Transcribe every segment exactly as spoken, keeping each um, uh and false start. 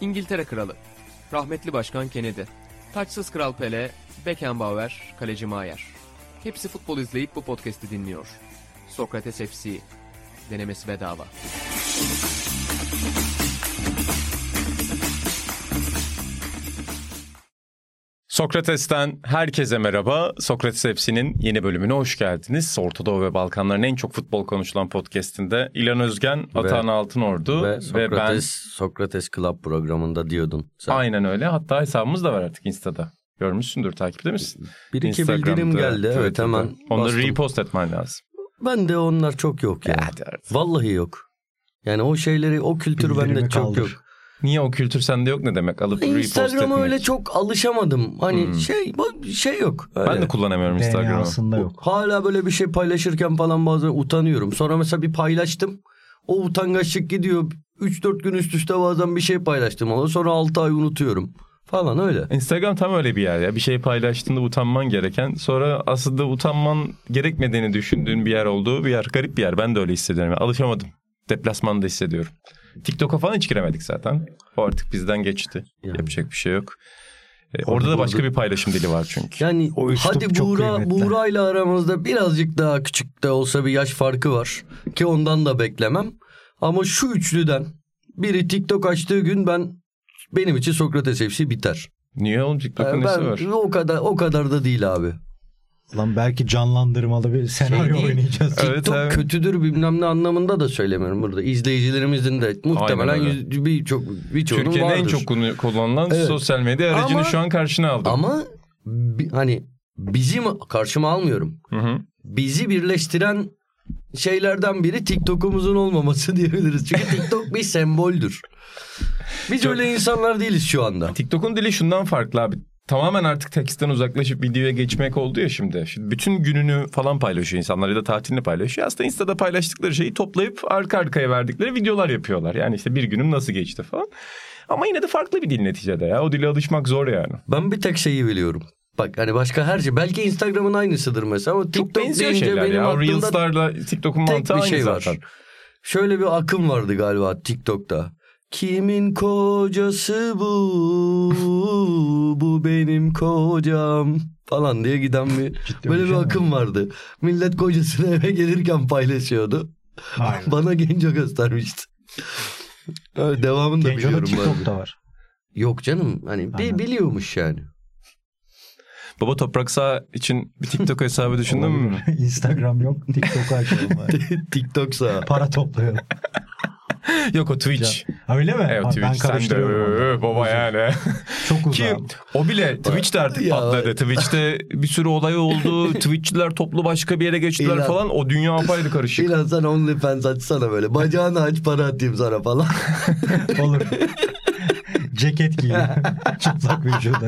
İngiltere Kralı, rahmetli Başkan Kennedy, taçsız Kral Pele, Beckenbauer, Kaleci Maier. Hepsi futbol izleyip bu podcast'i dinliyor. Sokrates F C, denemesi bedava. Sokrates'ten herkese merhaba. Sokrates F C'nin yeni bölümüne hoş geldiniz. Orta Doğu ve Balkanların en çok futbol konuşulan podcast'inde İlhan Özgen, Atahan Altınordu ve, ve, Sokrates, ve ben... Sokrates Club programında diyordun sen. Aynen öyle. Hatta hesabımız da var artık Insta'da. Görmüşsündür, takipte misin? Bir iki bildirim geldi. Evet, hemen onları bastım. repost etmen lazım. Ben de onlar çok yok ya. ya Vallahi yok. Yani o şeyleri, o kültür Bildirimi bende çok kaldır. Yok. Niye o kültür sende yok, ne demek? Alıp repost etmek. Instagram'a öyle çok alışamadım. Hani hmm. şey şey yok. Öyle. Ben de kullanamıyorum Instagram'ı. Yok. Hala böyle bir şey paylaşırken falan bazen utanıyorum. Sonra mesela bir paylaştım. O utangaçlık gidiyor. üç dört gün üst üste bazen bir şey paylaştım. Ama sonra altı ay unutuyorum. Falan öyle. Instagram tam öyle bir yer ya. Bir şey paylaştığında utanman gereken, sonra aslında utanman gerekmediğini düşündüğün bir yer olduğu bir yer. Garip bir yer. Ben de öyle hissediyorum. Yani alışamadım. Deplasmanda hissediyorum. TikTok'a falan hiç giremedik zaten. O artık bizden geçti. Yani. Yapacak bir şey yok. Ee, orada da başka bir paylaşım dili var çünkü. Yani hadi Buğra, Buğra'yla aramızda birazcık daha küçük de olsa bir yaş farkı var. Ki ondan da beklemem. Ama şu üçlüden biri TikTok açtığı gün ben benim için Sokrates F C biter. Niye oğlum? TikTok'un yani nesi var? O kadar, o kadar da değil abi. Lan belki canlandırmalı bir senaryo şey oynayacağız. TikTok evet, kötüdür bilmem ne anlamında da söylemiyorum burada. İzleyicilerimizin de muhtemelen yüz, bir çok birçoğunun Türkiye'nin vardır. Türkiye'nin en çok kullanılan evet. sosyal medya aracını ama, şu an karşına aldım. Ama bi, hani bizi karşıma almıyorum. Hı hı. Bizi birleştiren şeylerden biri TikTok'umuzun olmaması diyebiliriz. Çünkü TikTok bir semboldür. Biz çok... öyle insanlar değiliz şu anda. TikTok'un dili şundan farklı abi. Tamamen artık tekstten uzaklaşıp videoya geçmek oldu ya şimdi. Şimdi bütün gününü falan paylaşıyor insanlar ya da tatilini paylaşıyor. Aslında Insta'da paylaştıkları şeyi toplayıp arka arkaya verdikleri videolar yapıyorlar. Yani işte bir günüm nasıl geçti falan. Ama yine de farklı bir dil neticede ya. O dile alışmak zor yani. Ben bir tek şeyi biliyorum. Bak hani başka her şey. Belki Instagram'ın aynısıdır mesela. Ama TikTok çok benziyor şeyler ya. O Reels'larla TikTok'un mantığı aynı şey zaten. Var. Şöyle bir akım vardı galiba TikTok'ta. Kimin kocası bu? Bu benim kocam falan diye giden bir ciddi böyle bir, bir akım vardı. Millet kocasını eve gelirken paylaşıyordu. Aynen. Bana Genco göstermişti. Evet, devamını da Genco'da biliyorum. Genco'da TikTok'ta var. Yok canım hani bir biliyormuş yani. Baba Toprak Sağ için bir TikTok hesabı düşündün mü? Instagram yok, TikTok açalım. TikTok Sağ. Para toplayalım. Yok o Twitch. Ha, öyle mi? Evet, ha, Twitch. Ben karıştırıyorum. De, baba yani. Çok uzak. Ki o bile Twitch'te artık patladı. Twitch'te bir sürü olay oldu. Twitch'çiler toplu başka bir yere geçtiler İlan, falan. O dünya apayrı karışık. İlan sen OnlyFans açsana böyle. Bacağını aç para atayım sana falan. Olur. Ceket giy. Çıplak vücuda.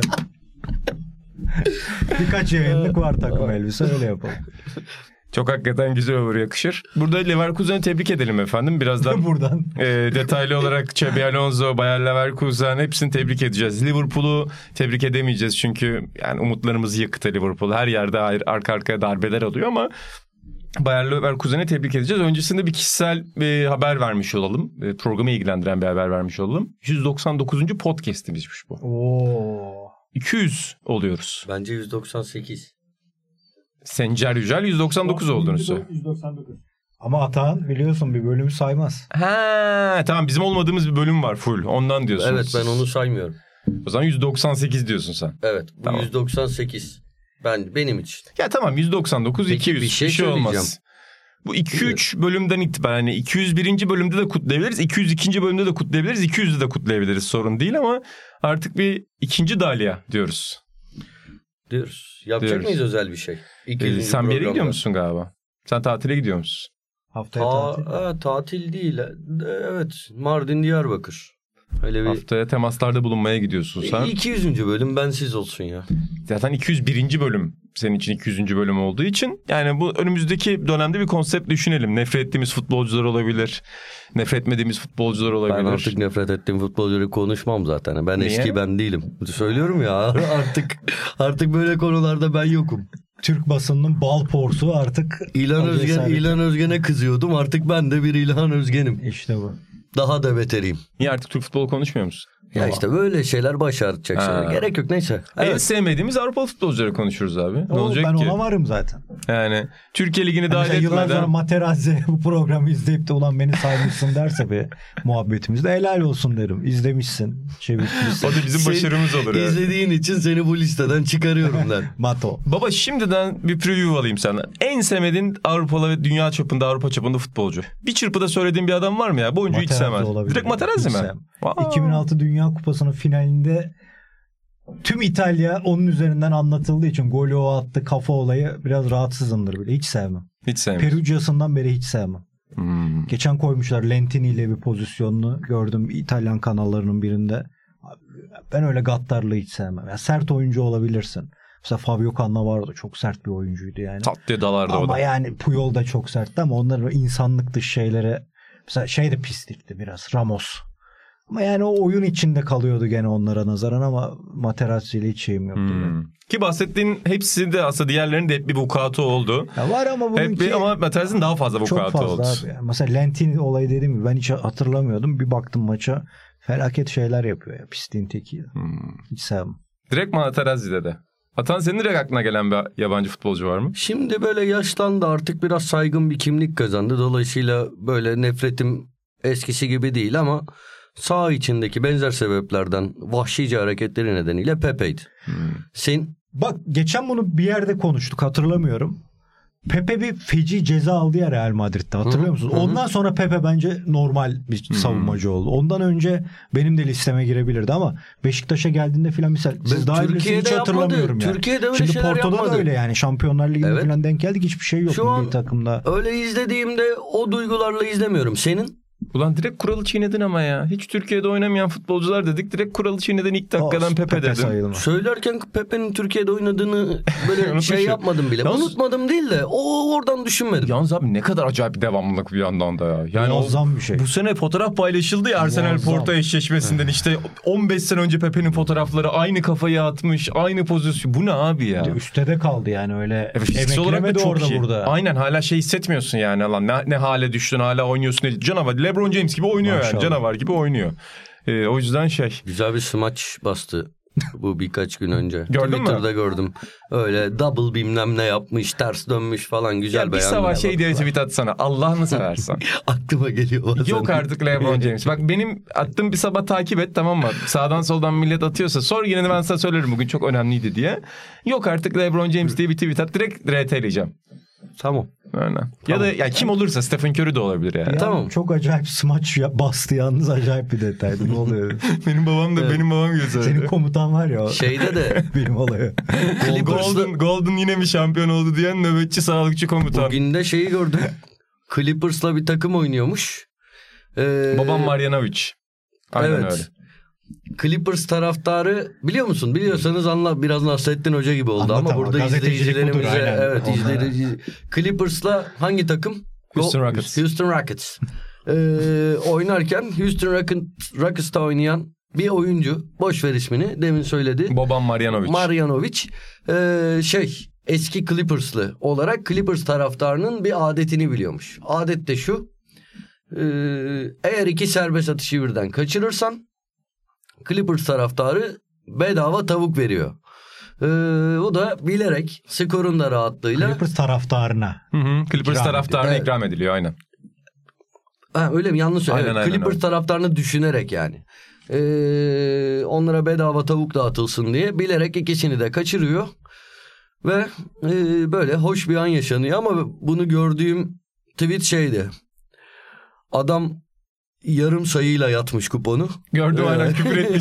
Birkaç yayınlık var takım elbise, öyle yapalım. Çok hakikaten güzel olur, yakışır. Burada Leverkusen'i tebrik edelim efendim. Birazdan buradan e, detaylı olarak Xabi Alonso, Bayer Leverkusen hepsini tebrik edeceğiz. Liverpool'u tebrik edemeyeceğiz çünkü yani umutlarımızı yıktı Liverpool. Her yerde arka arkaya darbeler alıyor ama Bayer Leverkusen'i tebrik edeceğiz. Öncesinde bir kişisel bir haber vermiş olalım. Programı ilgilendiren bir haber vermiş olalım. yüz doksan dokuzuncu podcast'imizmiş bu. Oo. iki yüz oluyoruz. Bence yüz doksan sekiz. Sencer Yücel yüz doksan dokuz olduğunu söylüyor. yüz doksan dokuz. Ama Atahan biliyorsun bir bölümü saymaz. Ha tamam, bizim olmadığımız bir bölüm var full. Ondan diyorsun. Evet, ben onu saymıyorum. O zaman yüz doksan sekiz diyorsun sen. Evet, bu tamam. yüz doksan sekiz. Ben benim için. Ya tamam, yüz doksan dokuz. Peki, iki yüz bir şey, bir şey olmaz. Bu iki üç bölümden itibaren yani iki yüz birinci bölümde de kutlayabiliriz. iki yüz ikinci bölümde de kutlayabiliriz. iki yüzde de kutlayabiliriz. Sorun değil ama artık bir ikinci Dalia diyoruz. Diyoruz. Yapacak diyoruz. Mıyız özel bir şey? Ee, sen bir yere gidiyor musun galiba? Sen tatile gidiyor musun? Haftaya Ta- tatil. A, tatil değil. Evet. Mardin, Diyarbakır. Öyle bir... Haftaya temaslarda bulunmaya gidiyorsun sen. iki yüzüncü bölüm bensiz olsun ya. Zaten iki yüz birinci bölüm senin için iki yüzüncü bölüm olduğu için. Yani bu önümüzdeki dönemde bir konsept düşünelim. Nefret ettiğimiz futbolcular olabilir. Nefret etmediğimiz futbolcular olabilir. Ben artık nefret ettiğim futbolcuları konuşmam zaten. Ben Niye? eski ben değilim. Söylüyorum ya, artık artık böyle konularda ben yokum. Türk basınının bal porsu artık. İlhan Özgen, İlhan Özgen'e kızıyordum. Artık ben de bir İlhan Özgen'im. İşte bu. Daha da beteriyim. Niye artık Türk futbolu konuşmuyor musun? Ya Ama. işte böyle şeyler başartacak Ha. şeyler. Gerek yok neyse. En Evet. sevmediğimiz Avrupalı futbolcuları konuşuruz abi. Ne O, olacak ben ki? ona varım zaten. Yani Türkiye Ligi'ni Yani dahil mesela yıllar sonra etmeden. Materazzi bu programı izleyip de ulan beni saymışsın derse bir muhabbetimizde helal olsun derim. İzlemişsin, çevirmişsin. O da bizim Sen başarımız olur yani. İzlediğin için seni bu listeden çıkarıyorum ben. Mato. Baba şimdiden bir preview alayım senden. En sevmediğin Avrupalı ve dünya çapında, Avrupa çapında futbolcu. Bir çırpıda söylediğin bir adam var mı ya? Bu oyuncuyu hiç Materazzi sevmez. olabilir. Direkt Materazzi Hiç mi? sevmem. Wow. iki bin altı Dünya Kupası'nın finalinde tüm İtalya onun üzerinden anlatıldığı için golü o attı, kafa olayı biraz rahatsızımdır bile. Hiç sevmem. Hiç sevmez. Perugia'sından beri hiç sevmem. Hmm. Geçen koymuşlar Lentini ile bir pozisyonunu gördüm İtalyan kanallarının birinde. Abi, ben öyle gaddarlığı hiç sevmem. Ya sert oyuncu olabilirsin. Mesela Fabio Cannavaro da çok sert bir oyuncuydu yani. Tat diye dalardı o Ama da. yani Puyol da çok sertti ama onların insanlık dışı şeylere mesela şey de pislikti biraz Ramos. Ama yani o oyun içinde kalıyordu gene onlara nazaran ama Materazzi ile hiç şeyim yoktu. Hmm. Ki bahsettiğin hepsi de aslında diğerlerinin de hep bir vukuatı oldu. Ya var ama Hep bununki bir, ama Materazzi'nin daha fazla çok vukuatı fazla oldu. abi. Yani mesela Lentini olayı dediğim gibi ben hiç hatırlamıyordum. Bir baktım maça felaket şeyler yapıyor ya pisliğin teki. Hmm. Hiç sevmem. Direkt Materazzi'de de. Atan senin direkt aklına gelen bir yabancı futbolcu var mı? Şimdi böyle yaşlandı, artık biraz saygın bir kimlik kazandı. Dolayısıyla böyle nefretim eskisi gibi değil ama saha içindeki benzer sebeplerden vahşice hareketleri nedeniyle Pepe'ydi. Hmm. Sen Bak geçen bunu bir yerde konuştuk hatırlamıyorum. Pepe bir feci ceza aldı ya Real Madrid'de hatırlıyor musunuz? Hı hı. Ondan sonra Pepe bence normal bir savunmacı oldu. Ondan önce benim de listeme girebilirdi ama Beşiktaş'a geldiğinde filan misal siz daha Türkiye'de hiç hatırlamıyorum yapmadı. yani. Türkiye'de öyle Şimdi şeyler Porto'da yapmadı. da öyle yani Şampiyonlar Ligi'ne Evet. filan denk geldik hiçbir şey yok Şu milli an- takımda. öyle izlediğimde o duygularla izlemiyorum. Senin? Ulan direkt kuralı çiğnedin ama ya. Hiç Türkiye'de oynamayan futbolcular dedik. Direkt kuralı çiğnedin ilk dakikadan O, Pepe dedin. sayılmaz. Söylerken Pepe'nin Türkiye'de oynadığını böyle şey Unutmuşum. yapmadım bile. Yalnız- Unutmadım değil de o oradan düşünmedim. Yalnız abi ne kadar acayip bir devamlılık bir yandan da ya. Yani o, Muazzam bir şey. bu sene fotoğraf paylaşıldı ya Arsenal Muazzam. Porto eşleşmesinden işte on beş sene önce Pepe'nin fotoğrafları aynı kafayı atmış, aynı pozisyon. Bu ne abi ya? Üste de kaldı yani öyle Evet, fiziksel olarak da emeklemedi çok orada iyi. burada. Aynen hala şey hissetmiyorsun yani lan ne, ne hale düştün hala oynuyorsun. Canavar LeBron James gibi oynuyor Maşallah. yani canavar gibi oynuyor. Ee, o yüzden şey. Güzel bir smaç bastı bu birkaç gün önce. Gördün mü? Twitter'da gördüm. Öyle double bilmem ne yapmış, ters dönmüş falan güzel Ya bir beğendim. sabah ya, şey bak. diye tweet atsana Allah'ını seversen. Aklıma geliyor bazen. Yok artık LeBron James. Bak benim attığım bir sabah takip et tamam mı? Sağdan soldan millet atıyorsa sor yine de ben sana söylerim bugün çok önemliydi diye. Yok artık LeBron James diye bir tweet at direkt R T'leyeceğim. Tamam. Aynen. Ya da yani kim olursa Stephen Curry de olabilir yani. Ya, Tamam. Çok acayip smaç ya- bastı yalnız acayip bir detaydı. Ne oluyor? benim babam da Evet. benim babam gibi söyledi. Senin komutan var ya. o- Şeyde de Benim olayı. Golden, Golden yine mi şampiyon oldu diyen nöbetçi sağlıkçı komutan. bugün de şeyi gördüm. Clippers'la bir takım oynuyormuş. Ee, Babam Marjanovic. Aynen evet. öyle. Clippers taraftarı biliyor musun? Biliyorsanız anla, biraz Nasrettin Hoca gibi oldu Anlat ama ama, burada gazetecilik budur, izleyicilerimize aynen. evet Onlara. izleyici Clippers'la hangi takım? Houston Go- Rockets. Houston Rockets. Ee, oynarken Houston Rockets, Rockets'ta oynayan bir oyuncu, boş ver ismini, demin söyledi. Babam Marjanovic. Marjanovic ee, şey eski Clippers'lı olarak Clippers taraftarının bir adetini biliyormuş. Adet de şu. ee, eğer iki serbest atışı birden kaçırırsan Clippers taraftarı bedava tavuk veriyor. Ee, bu da bilerek skorun da rahatlığıyla. Clippers taraftarına. Hı hı. Clippers İkram taraftarına ediliyor. ikram ediliyor aynen. Ha, öyle mi? Yanlış Aynen, evet, aynen, Clippers öyle. taraftarını düşünerek yani. Ee, onlara bedava tavuk dağıtılsın diye bilerek ikisini de kaçırıyor. Ve e, böyle hoş bir an yaşanıyor ama bunu gördüğüm tweet şeydi. Adam yarım sayıyla yatmış kuponu. Gördüm Evet. aynen küfür etmiş.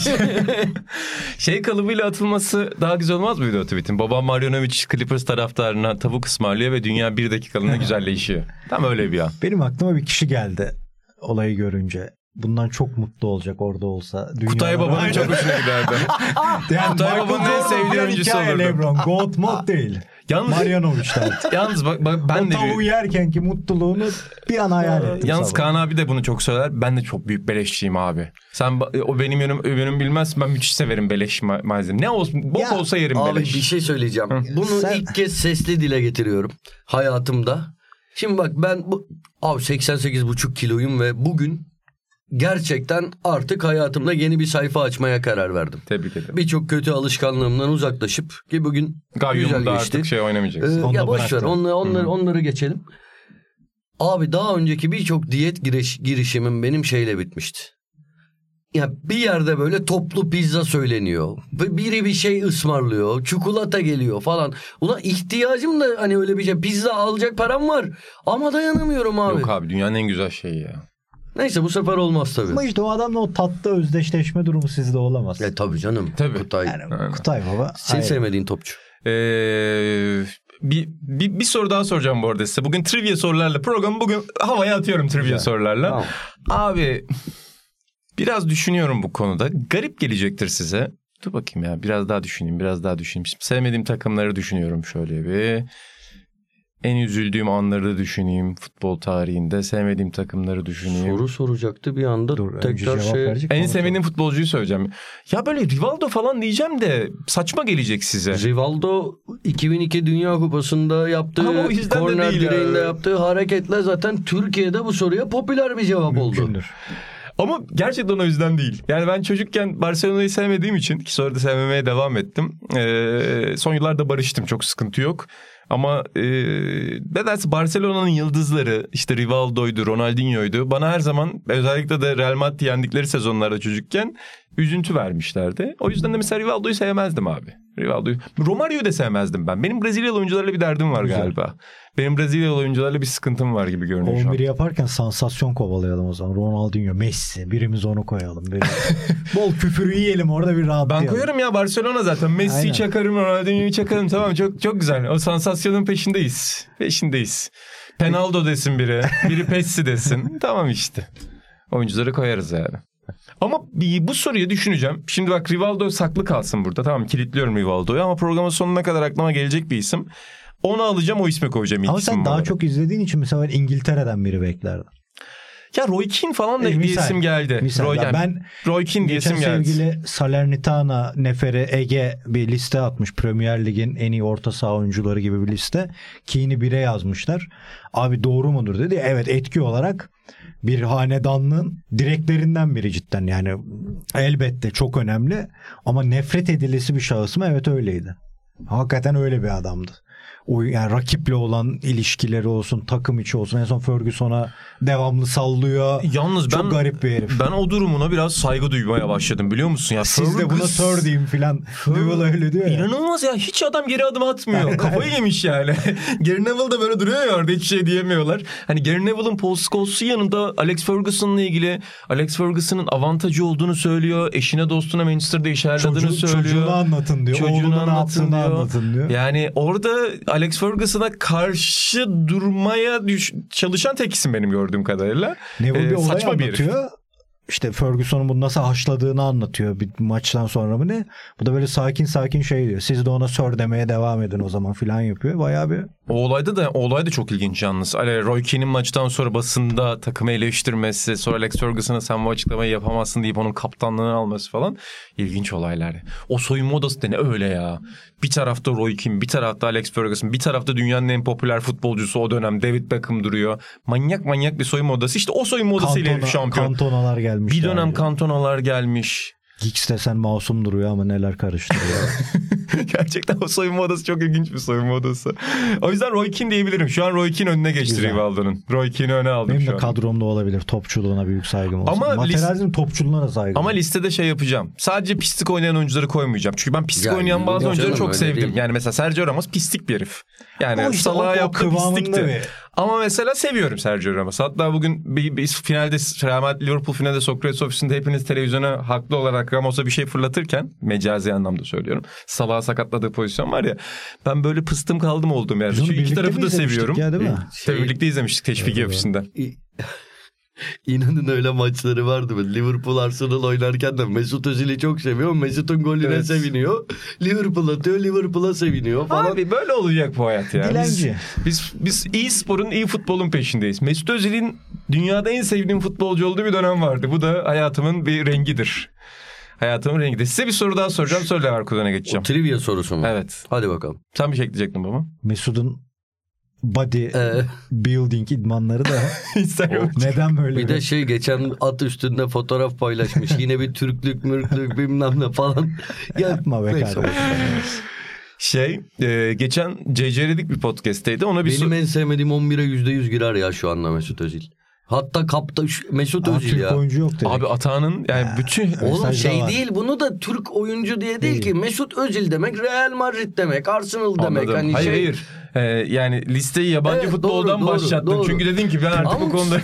şey kalıbıyla atılması daha güzel olmaz mıydı o tweetin? Babam Marjanovic Clippers taraftarına tavuk ısmarlıyor ve dünya bir dakikalığına güzelleşiyor. Tam öyle bir an. Benim aklıma bir kişi geldi olayı görünce. Bundan çok mutlu olacak orada olsa. Kutay Dünyalar- Baba'nın çok hoşuna giderdi. Yani Kutay Michael Baba'nın en Jordan sevdiği filan oyuncusu hikaye olurdu. LeBron. Goat mod değil. Yalnız, Marjanovic'ten. yalnız bak, bak ben o de tavuğu bir... yerkenki mutluluğunu bir an hayal ettim. Yalnız sabah. Kaan abi de bunu çok söyler. Ben de çok büyük beleşçiyim abi. Sen ba- o benim yönüm, yönüm bilmez. Ben müthiş severim beleş ma- malzeme. Ne olsun bok Ya, olsa yerim Abi beleş. bir şey söyleyeceğim. Hı. Bunu Sen- ilk kez sesli dile getiriyorum hayatımda. Şimdi bak ben bu abi seksen sekiz buçuk kiloyum ve bugün gerçekten artık hayatımda yeni bir sayfa açmaya karar verdim. Tebrik ederim. Birçok kötü alışkanlığımdan uzaklaşıp ki bugün güzel Gayyum'da geçti. artık şey oynamayacaksın. Ee, ya boş ver bıraktım. onları, onları, Hı-hı. onları geçelim. Abi daha önceki birçok diyet giriş, girişimim benim şeyle bitmişti. Ya bir yerde böyle toplu pizza söyleniyor. Ve biri bir şey ısmarlıyor. Çikolata geliyor falan. Ulan ihtiyacım da hani öyle bir şey. Pizza alacak param var. Ama dayanamıyorum abi. Yok abi dünyanın en güzel şeyi ya. Neyse bu sefer olmaz tabii. Ama işte o adamla o tatlı özdeşleşme durumu sizde olamaz. Ya tabii canım. Tabii. Kutay. Yani Aynen. Kutay Baba. Senin hayır. sevmediğin topçu. Ee, bir, bir, bir soru daha soracağım bu arada size. Bugün trivia sorularla programı bugün havaya atıyorum trivia Güzel. sorularla. Tamam. Abi biraz düşünüyorum bu konuda. Garip gelecektir size. Dur bakayım ya biraz daha düşüneyim biraz daha düşüneyim. Şimdi sevmediğim takımları düşünüyorum şöyle bir. En üzüldüğüm anları düşüneyim futbol tarihinde. Sevmediğim takımları düşüneyim. Soru soracaktı bir anda Dur, önce tekrar cevap şey. verecek. En Sonra sevmediğim futbolcuyu söyleyeceğim. Ya böyle Rivaldo falan diyeceğim de saçma gelecek size. Rivaldo iki bin iki Dünya Kupası'nda yaptığı Ama o yüzden de korner değil ya. direğinde yaptığı hareketle zaten Türkiye'de bu soruya popüler bir cevap oldu. Mümkündür. Ama gerçekten o yüzden değil. Yani ben çocukken Barcelona'yı sevmediğim için ki sonra da sevmemeye devam ettim. Ee, son yıllarda barıştım. Çok sıkıntı yok. Ama e, nedense Barcelona'nın yıldızları işte Rivaldo'ydu, Ronaldinho'ydu. Bana her zaman özellikle de Real Madrid yendikleri sezonlarda çocukken üzüntü vermişlerdi. O yüzden de mesela Rivaldo'yu sevmezdim abi. Rivaldo'yu. Romario'yu da sevmezdim ben. Benim Brezilyalı oyuncularla bir derdim var Güzel. galiba. Benim Brezilyalı oyuncularla bir sıkıntım var gibi görünüyor şu on an. biri yaparken sansasyon kovalayalım o zaman. Ronaldinho, Messi. Birimiz onu koyalım. Birimiz... Bol küfürü yiyelim orada bir rahatlayalım. Ben koyarım ya Barcelona zaten. Messi'yi Aynen. çakarım, Ronaldinho'yu çakarım. Tamam çok çok güzel. O sansasyonun peşindeyiz. Peşindeyiz. Penaldo desin biri. Biri Pessi desin. Tamam işte. Oyuncuları koyarız yani. Ama bir, bu soruyu düşüneceğim. Şimdi bak Rivaldo saklı kalsın burada. Tamam kilitliyorum Rivaldo'yu ama programın sonuna kadar aklıma gelecek bir isim. Onu alacağım o ismi koyacağım. ilk Ama isim sen daha olarak. çok izlediğin için mesela ben İngiltere'den biri beklerdin. Ya Roy Keane falan da E, bir misal, isim geldi. Misal, Roy, ya yani ben Roy Keane diye geçen isim geldi. sevgili Salernitana Neferi Ege bir liste atmış. Premier Lig'in en iyi orta saha oyuncuları gibi bir liste. Keane'i bire yazmışlar. Abi doğru mudur dedi. Evet etki olarak bir hanedanlığın direklerinden biri cidden. Yani elbette çok önemli. Ama nefret edilisi bir şahıs mı? Evet öyleydi. Hakikaten öyle bir adamdı. O yani rakiple olan ilişkileri olsun, takım içi olsun. En son Ferguson'a devamlı sallıyor. Yalnız Çok ben garip bir herif. ben o durumuna biraz saygı duymaya başladım biliyor musun ya? Siz de buna Fergus- sir diyeyim filan. Neville öyle diyor ya. İnanılmaz ya. Hiç adam geri adım atmıyor. Evet. Kafayı yemiş yani. Gary Neville de böyle duruyor ya orada hiç şey diyemiyorlar. Hani Gary Neville'ın Paul Scholes'un yanında Alex Ferguson'la ilgili Alex Ferguson'ın avantajı olduğunu söylüyor. Eşine dostuna Manchester'da iş ayarladığını Çocuğu, söylüyor. çocuğunu anlatın diyor. Çocuğunu Oğluna ne anlatın yaptığını diyor. anlatın diyor. Yani orada Alex Ferguson'a karşı durmaya düş- çalışan tek isim benim gördüğüm kadarıyla. Neville Ee, bir olay saçma bir herif. anlatıyor. İşte Ferguson'un bunu nasıl haşladığını anlatıyor bir maçtan sonra mı ne? Bu da böyle sakin sakin şey diyor. Siz de ona sir demeye devam edin o zaman filan yapıyor. Bayağı bir O olayda da o olay da çok ilginç yalnız. Hani Roy Keane'in maçtan sonra basında takımı eleştirmesi, sonra Alex Ferguson'a sen bu açıklamayı yapamazsın deyip onun kaptanlığını alması falan ilginç olaylar. O soyunma odası da ne öyle ya. Bir tarafta Roy Keane, bir tarafta Alex Ferguson, bir tarafta dünyanın en popüler futbolcusu o dönem David Beckham duruyor. Manyak manyak bir soyunma odası. İşte o soyunma odasıyla herif kantona, şampiyon. kantonalar gelmiş. Bir dönem kantonalar gelmiş. Giggs desen masum duruyor ama neler karıştırıyor. Gerçekten o soyunma odası çok ilginç bir soyunma odası. O yüzden Roy Keane diyebilirim. Şu an Roy Keane önüne geçti Güzel. Rivaldo'nun. Roy Keane'i öne aldım Benim şu de an. kadromda olabilir. Topçuluğuna büyük saygım olsun. Ama Materazzi'nin topçuluğuna da saygım Ama olsun. listede şey yapacağım. Sadece pislik oynayan oyuncuları koymayacağım. Çünkü ben pislik Yani, oynayan bazı yok oyuncuları canım, çok öyle sevdim. değil. Yani mesela Sergio Ramos pislik bir herif. Yani O işte Salah'a o- o yaptığı kıvamında pislikti. bir- Ama mesela seviyorum Sergio Ramos. Hatta bugün bir, bir finalde Real Madrid Liverpool finalde Sokrates ofisinde hepiniz televizyona haklı olarak Ramos'a bir şey fırlatırken mecazi anlamda söylüyorum. Salah'a sakatladığı pozisyon var ya. Ben böyle pıstım kaldım olduğum yerde. Biz onu Çünkü iki birlikte tarafı mi da izlemiştik seviyorum. ya, değil mi? Tabii Şey- birlikte izlemiştik Teşviki Evet. ofisinden. İ- İnanın öyle maçları vardı. Böyle Liverpool Arsenal oynarken de Mesut Özil'i çok seviyor. Mesut'un golüne Evet. seviniyor. Liverpool atıyor, Liverpool'a seviniyor falan. Abi böyle olacak bu hayat ya. Dilenci. Biz, biz, biz iyi sporun, iyi futbolun peşindeyiz. Mesut Özil'in dünyada en sevdiğim futbolcu olduğu bir dönem vardı. Bu da hayatımın bir rengidir. Hayatımın rengidir. Size bir soru daha soracağım. Sonra Leverkusen'e O geçeceğim. trivia sorusu mu? Evet. Hadi bakalım. Sen bir şey ekleyecektin baba. Mesut'un body Ee, building idmanları da Instagram. neden böyle? bir de şey geçen at üstünde fotoğraf paylaşmış. Yine bir Türklük mürklük bilmem ne falan. Ya, Yapma be neyse. kardeşim. Şey e, geçen C C R'lik bir podcast'teydi. Ona bir Benim so- en sevmediğim on bire yüzde yüz girer ya şu anda Mesut Özil. Hatta kapta Mesut Aa, Özil Türk ya. oyuncu yok dedik. Abi Atağan'ın yani Ya. bütün Oğlum Mesajda şey var. değil, bunu da Türk oyuncu diye değil, Değil. ki. Mesut Özil demek Real Madrid demek, Arsenal demek. Anladım. Hani hayır şey... hayır. Ee, yani listeyi yabancı Evet, futboldan doğru, doğru, başlattım. doğru. Çünkü dedin ki ben artık Ama- bu konuda...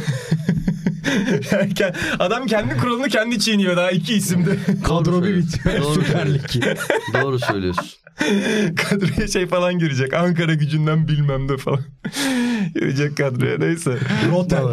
Adam kendi kuralını kendi çiğniyor daha iki isimde. Kadro bir söylüyorsun. bitiyor. Doğru Süper Lig. Doğru söylüyorsun. Kadroya şey falan girecek. Ankara Gücü'nden bilmem de falan. Girecek kadroya neyse. Rotel.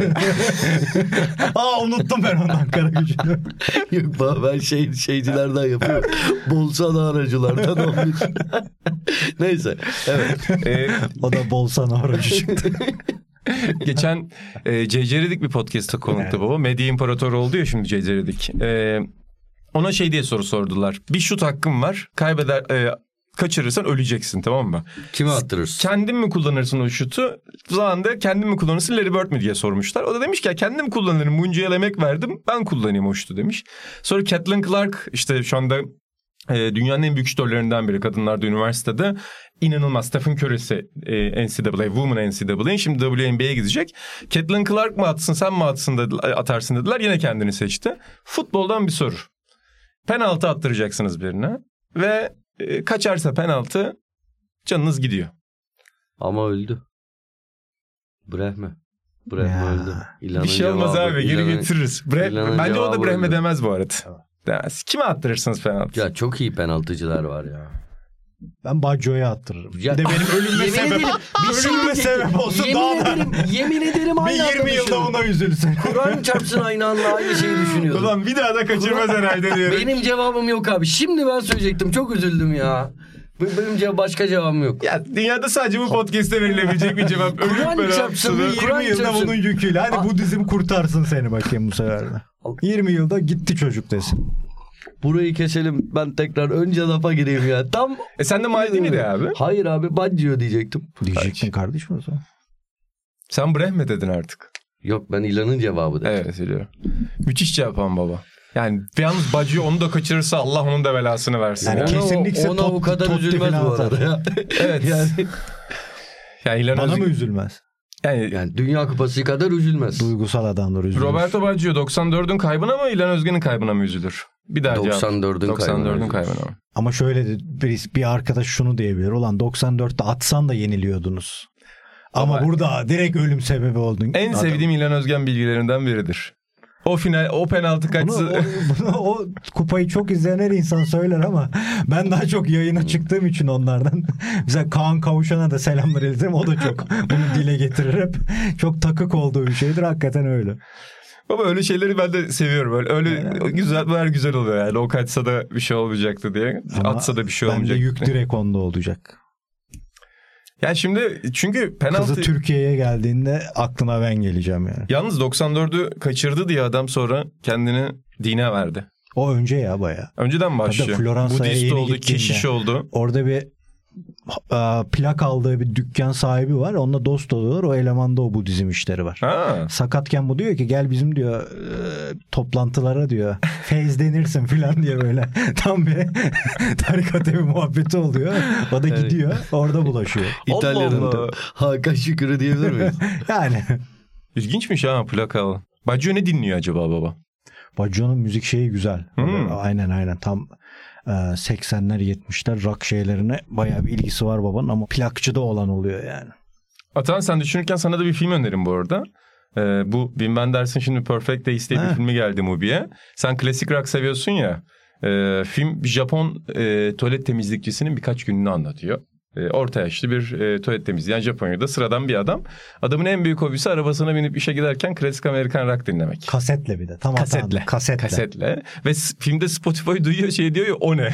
Aa unuttum ben onu Ankara Gücü'nü. Yok bak, ben şey şeycilerden yapıyorum. Bolsana aracılardan olmuş. Neyse. Evet. Ee, O da Bolsana aracı çıktı. geçen e, C C R'lik bir podcast'ta konuktu Evet. baba. Medya imparatoru oldu ya şimdi C C R'lik. Ee, ona şey diye soru sordular. Bir şut hakkın var. Kaybeder... E, kaçırırsan öleceksin, tamam mı? Kime attırırsın? Kendin mi kullanırsın o şutu? O zaman da kendin mi kullanırsın Larry Bird mi diye sormuşlar. O da demiş ki kendim mi kullanırım, bunca yıl emek verdim, ben kullanayım o şutu demiş. Sonra Caitlin Clark işte şu anda e, dünyanın en büyük şutörlerinden biri, kadınlarda üniversitede. İnanılmaz, Stephen Curry'si e, N C A A, Women N C A A'nin şimdi W N B A'ye gidecek. Caitlin Clark mı atsın sen mi atsın dediler, atarsın dediler, yine kendini seçti. Futboldan bir soru. Penaltı attıracaksınız birine ve e, kaçarsa penaltı canınız gidiyor. Ama öldü. Brehme. Brehme Ya. öldü. İlanın Bir şey olmaz cevabı, abi, geri İlanın- getiririz. Bre- İlanın Bence o da cevabı Brehme öldü. demez bu arada. Demez. Kime attırırsınız penaltı? Ya çok iyi penaltıcılar var ya. Ben Baggio'ya attırırım. Ya- Bir de benim ölümüme Yemin sebep, ederim, bir şey ölümüme diyecektim. sebep olsun Yemin daha da. ederim, yemin ederim aynı Bir anda yirmi yılda düşünüyorum. ona üzülsün. Kur'an çarpsın aynı anda aynı şeyi düşünüyordum. Ulan bir daha da kaçırmaz herhalde diyorum. Benim cevabım yok abi. Şimdi ben söyleyecektim. Çok üzüldüm ya. Benim cevap, başka cevabım yok. Ya dünyada sadece bu podcast'te verilebilecek bir cevap. Kur'an Ölüm çarpsın, penaltısı. bir Kur'an yirmi yılda çarpsın. bunun yüküyle. Hadi Aa. bu dizim kurtarsın seni bakayım bu sefer de. yirmi yılda gitti çocuk desin. Burayı keselim. Ben tekrar önce lafa gireyim ya. Tam... E sen de Maldini de abi. Hayır abi, Baggio diyecektim. Diyecektin kardeşim o zaman. Sen Brehme dedin artık. Yok, ben İlan'ın cevabı dedim. Evet biliyorum. Müthiş cevap ama baba. Yani yalnız Baggio onu da kaçırırsa Allah onun da belasını versin. Yani Yani, Ona, kesinlikle ona top- o kadar top üzülmez tipine bu atar. arada ya. evet. yani, yani İlhan Bana Özgün- mı üzülmez? yani yani Dünya Kupası kadar üzülmez. Duygusal adamlar üzülür. Roberto Baggio doksan dördün kaybına mı İlhan Özgen'in kaybına mı üzülür? Bir daha cevap. doksan dördün doksan dördün kaybına. kaybına mı? Ama şöyle de bir, bir arkadaş şunu diyebilir. Ulan doksan dörtte atsan da yeniliyordunuz. Ama, Ama- burada direkt ölüm sebebi oldun. En Adam. sevdiğim İlhan Özgen bilgilerinden biridir. O final, o penaltı Bunu, kaçsı. o, bunu, o kupayı çok izleyen her insan söyler ama ben daha çok yayına çıktığım için onlardan. Mesela Kaan Kavuşan'a da selamlar iletirim. O da çok bunu dile getirir hep. Çok takık olduğu bir şeydir. Hakikaten öyle. Baba öyle şeyleri ben de seviyorum. Öyle, öyle güzel, böyle güzel oluyor yani. O kaçsa da bir şey olmayacaktı diye. Ama Atsa da bir şey bende olmayacak. yük direkt onda olacak. Yani şimdi çünkü penaltı... Kızı Türkiye'ye geldiğinde aklına ben geleceğim yani. Yalnız doksan dördü kaçırdı diye adam sonra kendini dine verdi. O önce ya baya. Önceden başlıyor. Tabii Floransa'ya Budist yeni oldu, gittiğinde. keşiş oldu. Orada bir e, plak aldığı bir dükkan sahibi var. Onunla dost oluyorlar. O elemanda o Budizm işleri var. Ha. Sakatken bu diyor ki gel bizim diyor e, toplantılara diyor feyzlenirsin falan diye böyle tam bir tarikat evi muhabbeti oluyor. O da gidiyor orada bulaşıyor. İtalya'nın Allah da Allah. Hakan Şükür'ü diyebilir miyiz? Yani İlginçmiş ha plakalı. Baggio ne dinliyor acaba baba? Baggio'nun müzik şeyi güzel. Hmm. Aynen aynen tam e, seksenler yetmişler rock şeylerine bayağı bir ilgisi var babanın ama plakçı da olan oluyor yani. Atan sen düşünürken sana da bir film önerim bu arada. Ee, bu Wim Wenders'ın şimdi Perfect Days diye bir Ha. filmi geldi Mubi'ye. Sen klasik rock seviyorsun ya. E, film bir Japon e, tuvalet temizlikçisinin birkaç gününü anlatıyor. E, orta yaşlı bir e, tuvalet temizleyen Japonya'da sıradan bir adam. Adamın en büyük hobisi arabasına binip işe giderken klasik Amerikan rock dinlemek. Kasetle bir de. Tam Kasetle. hatandı. Kasetle. Kasetle. Ve s- filmde Spotify duyuyor şey diyor ya o ne?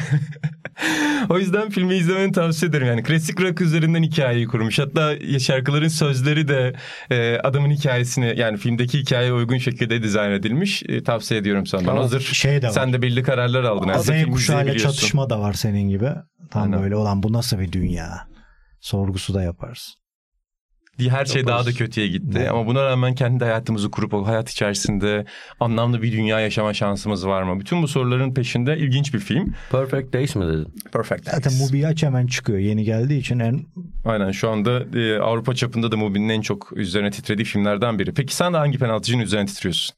O yüzden filmi izlemeni tavsiye ederim. Yani klasik rock üzerinden hikayeyi kurmuş. Hatta şarkıların sözleri de e, adamın hikayesini yani filmdeki hikayeye uygun şekilde dizayn edilmiş. E, tavsiye ediyorum sana. Ama Hazır şey de var. sen de belli kararlar aldın. Hazır Z film kuşağıyla izleyebiliyorsun. çatışma da var senin gibi. Tam Aynen. böyle olan bu nasıl bir dünya? Sorgusu da yaparsın. her şey daha da kötüye gitti. Evet. Ama buna rağmen kendi hayatımızı kurup o hayat içerisinde anlamlı bir dünya yaşama şansımız var mı? Bütün bu soruların peşinde ilginç bir film. Perfect Days mi dedin? Perfect Days. Zaten Mubi'yi aç hemen çıkıyor. Yeni geldiği için en... Aynen şu anda e, Avrupa çapında da Mubi'nin en çok üzerine titrediği filmlerden biri. Peki sen de hangi penaltıcının üzerine titriyorsun?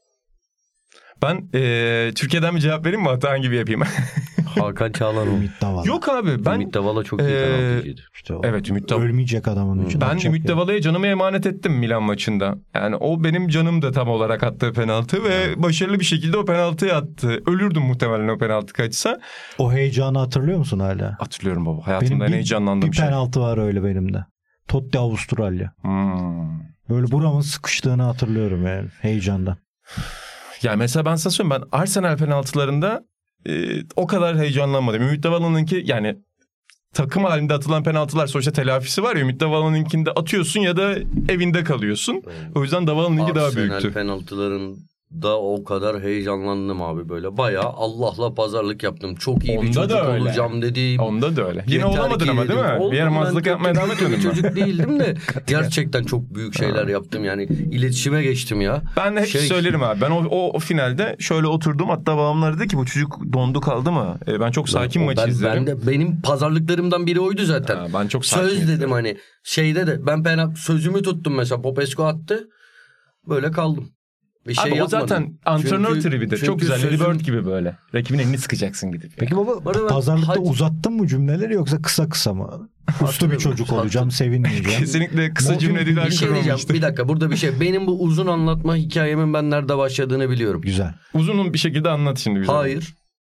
Ben e, Türkiye'den bir cevap vereyim mi? Hatta hangi bir yapayım? Hakan Çağlar mı? Ümit Davala. Yok abi ben... Ümit Davala çok iyi e, penaltıcıydı. İşte o. Evet Ümit Davala. Ölmeyecek adamın için. Ben Ümit Davala'ya canımı emanet ettim Milan maçında. Yani o benim canım da tam olarak attığı penaltı ve başarılı bir şekilde o penaltıyı attı. Ölürdüm muhtemelen o penaltı kaçsa. O heyecanı hatırlıyor musun hala? Hatırlıyorum baba. Hayatımda Benim en bir, heyecanlandığım bir şey. Bir penaltı var öyle benim de. Totti Avustralya. Hmm. Böyle buramın sıkıştığını hatırlıyorum yani heyecandan. Yani mesela ben sana söyleyeyim, ben Arsenal penaltılarında e, o kadar heyecanlanmadım. Ümit Davala'nınki yani takım halinde atılan penaltılar sonuçta telafisi var ya, Ümit Davala'nınkinde atıyorsun ya da evinde kalıyorsun. O yüzden Davala'nınki daha büyüktü. Arsenal penaltıların da o kadar heyecanlandım abi böyle. Bayağı Allah'la pazarlık yaptım. Çok iyi Onda bir çocuk da öyle. olacağım dediğim. Onda da öyle. Yine Yeter olamadın ki ama dedim. değil mi? Oldum, bir yaramazlık ben yapmaya devam kötü bir etmedin mi? çocuk değildim de gerçekten çok büyük şeyler yaptım yani. İletişime geçtim ya. Ben de hep Şey- söylerim abi. Ben o, o, o finalde şöyle oturdum. Hatta babamlar dedi ki bu çocuk dondu kaldı mı? E, ben çok sakin Ben- maçı ben, izlerim. Ben de, benim pazarlıklarımdan biri oydu zaten. Ha, ben çok sakin Söz izlerim. dedim hani şeyde de ben penaltı sözümü tuttum mesela. Popescu attı. Böyle kaldım. Bir şey Abi o yapmadım. zaten antrenör Çünkü- tribi de. çünkü Çok güzel. sözüm- Larry Bird gibi böyle. Rakibin elini sıkacaksın gidip. Peki baba Bana ben- pazarlıkta Hadi- uzattın mı cümleleri yoksa kısa kısa mı? Uslu bir çocuk olacağım, sevinmeyeceğim. Kesinlikle kısa Motive- cümleler Bir şey diyeceğim. kurmamıştır. Bir dakika burada bir şey. Benim bu uzun anlatma hikayemin ben nerede başladığını biliyorum. Güzel. Uzunun bir şekilde anlat şimdi bize. Hayır.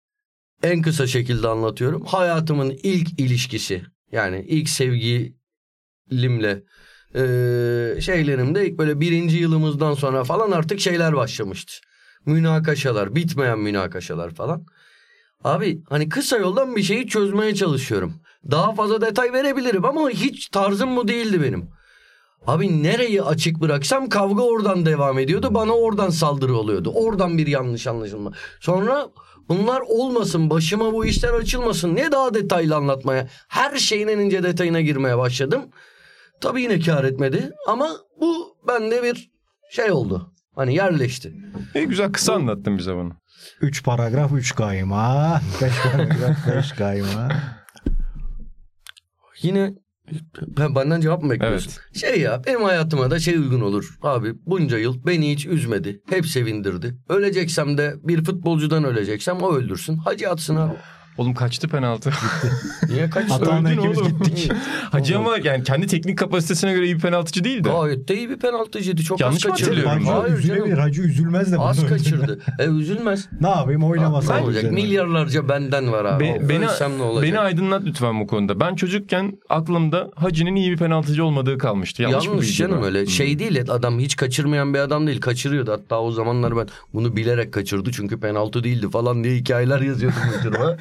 En kısa şekilde anlatıyorum. Hayatımın ilk ilişkisi. Yani ilk sevgilimle e, şeylerimde ilk böyle birinci yılımızdan sonra falan artık şeyler başlamıştı. Münakaşalar, bitmeyen münakaşalar falan. Abi hani kısa yoldan bir şeyi çözmeye çalışıyorum. Daha fazla detay verebilirim ama hiç tarzım bu değildi benim. Abi nereyi açık bıraksam kavga oradan devam ediyordu. Bana oradan saldırı oluyordu. Oradan bir yanlış anlaşılma. Sonra bunlar olmasın, başıma bu işler açılmasın. Ne daha detaylı anlatmaya, her şeyin en ince detayına girmeye başladım. Tabii yine kâr etmedi ama bu bende bir şey oldu. Hani yerleşti. E, güzel kısa anlattın bize bunu. Üç paragraf, üç kayma. Beş paragraf, beş kayma. Yine ben benden cevap mı bekliyorsun? Şey ya benim hayatıma da şey uygun olur. Abi bunca yıl beni hiç üzmedi. Hep sevindirdi. Öleceksem de bir futbolcudan öleceksem o öldürsün. Hacı atsın abi. Oğlum kaçtı penaltı. Niye kaç Hatanın Öldün ikimiz oğlum. gittik. Hacı ama yani kendi teknik kapasitesine göre iyi bir penaltıcı değildi. Gayet de iyi bir penaltıcıydı. Çok Yanlış az mı kaçırdı. hatırlıyorum? Hacı Hayır üzülebilir. canım. Hacı üzülmez de. Az bunu kaçırdı. E üzülmez. Ne yapayım oynamasam. Ne olacak? üzülmez. Milyarlarca benden var abi. Be- beni, Ölsem ne olacak? beni aydınlat lütfen bu konuda. Ben çocukken aklımda Hacı'nın iyi bir penaltıcı olmadığı kalmıştı. Yanlış, mı Yanlış bilgi canım bu? öyle. Hmm. Şey değil adam hiç kaçırmayan bir adam değil. Kaçırıyordu. Hatta o zamanlar ben bunu bilerek kaçırdı çünkü penaltı değildi falan diye hikayeler yazıyordum uydurma.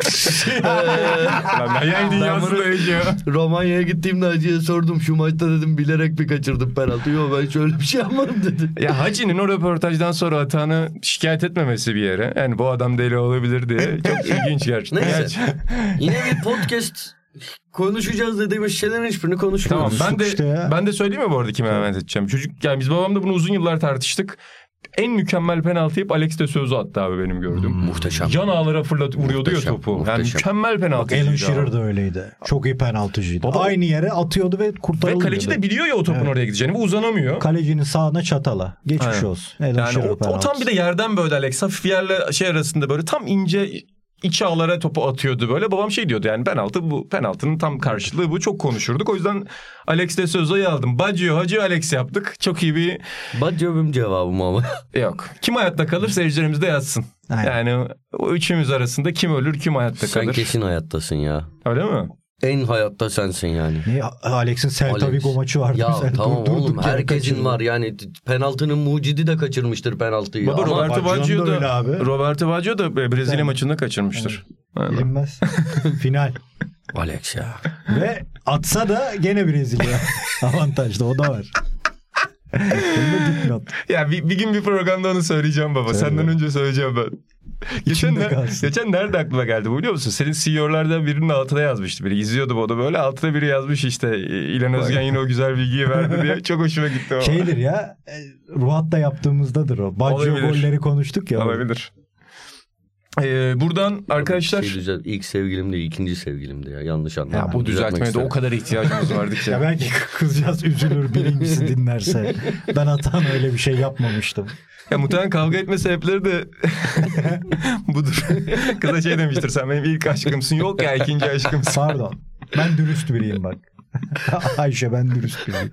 Lan ben yayın dünyasında yaşıyor. Romanya'ya gittiğimde Hacı'ya sordum şu maçta dedim bilerek mi kaçırdım penaltı? Yok ben şöyle bir şey yapmadım dedi. Ya Hacı'nın o röportajdan sonra hatanı şikayet etmemesi bir yere. Yani bu adam deli olabilir diye. Çok ilginç gerçekten. Neyse. Gerçi- Yine bir podcast konuşacağız dediğimiz şeylerin hiçbirini Tamam konuşmuyoruz. ben de işte ya. ben de söyleyeyim mi bu arada kime emanet edeceğim? Çocuk yani biz babamla bunu uzun yıllar tartıştık. En mükemmel penaltıyı hep Alex de Souza attı abi benim gördüğüm. Muhteşem. Yan ağlara fırlat vuruyordu Muhteşem, ya topu. Yani muhteşem. mükemmel Bak penaltıydı. Alan Shearer da öyleydi. Çok iyi penaltıcıydı. Baba- Aynı yere atıyordu ve Ve kurtarılıyordu. kaleci de biliyor ya o topun Evet. oraya gideceğini. Bu uzanamıyor. Kalecinin sağına çatala. Geçmiş Aynen. olsun. Alan Yani Shearer o, o tam penaltısı. bir de yerden böyle Alex hafif yerle şey arasında böyle tam ince iç ağlara topu atıyordu böyle. Babam şey diyordu yani penaltı bu penaltının tam karşılığı bu. Çok konuşurduk. O yüzden Alex de Souza'yı aldım. Baggio, Hacı, Alex yaptık. Çok iyi bir Baggio benim cevabım ama. yok. Kim hayatta kalır seyircilerimiz de yazsın. Aynen. Yani o üçümüz arasında kim ölür kim hayatta Sen kalır. kesin hayattasın ya. Öyle mi? En hayatta sensin yani. Niye? Alex'in Celta Alex. Vigo maçı vardı. Ya mesela. tamam Dur- oğlum durduk yere herkesin kaçırdı. var yani penaltının mucidi de kaçırmıştır penaltıyı. Baba Ama Roberto Baggio'nun Baggio da öyle da abi. Roberto Baggio da Brezilya Ben- maçında kaçırmıştır. Aynen. Bilinmez. Final. Alex ya. Ve atsa da gene Brezilya avantajlı. O da var. Bunu da dipnot. Ya bir, bir gün bir programda onu söyleyeceğim baba. Tabii. Senden önce söyleyeceğim ben. geçen, İçinde ne, kalsın. geçen nerede aklıma geldi bu biliyor musun? Senin C E O'lardan birinin altına yazmıştı biri. İzliyordum onu böyle. Altına biri yazmış işte İlhan Özgen yine o güzel bilgiyi verdi diye. Çok hoşuma gitti o. Şeydir ya, e, Ruat'ta yaptığımızdadır o. Baggio Olabilir. golleri konuştuk ya. Olabilir. Ee, buradan arkadaşlar... Şey düzelt, ilk sevgilim değil, ikinci sevgilimdi ya. Yanlış anladım. Ya bu düzeltmeye de o kadar ihtiyacımız vardı ki. Ya belki kızcağız üzülür birincisi dinlerse. Ben hatan öyle bir şey yapmamıştım. Ya muhtemelen kavga etme sebepleri de budur. Kıza şey demiştir, sen benim ilk aşkımsın. Yok ya, ikinci aşkımsın. Pardon. Ben dürüst biriyim bak. Ayşe, ben dürüst biriyim.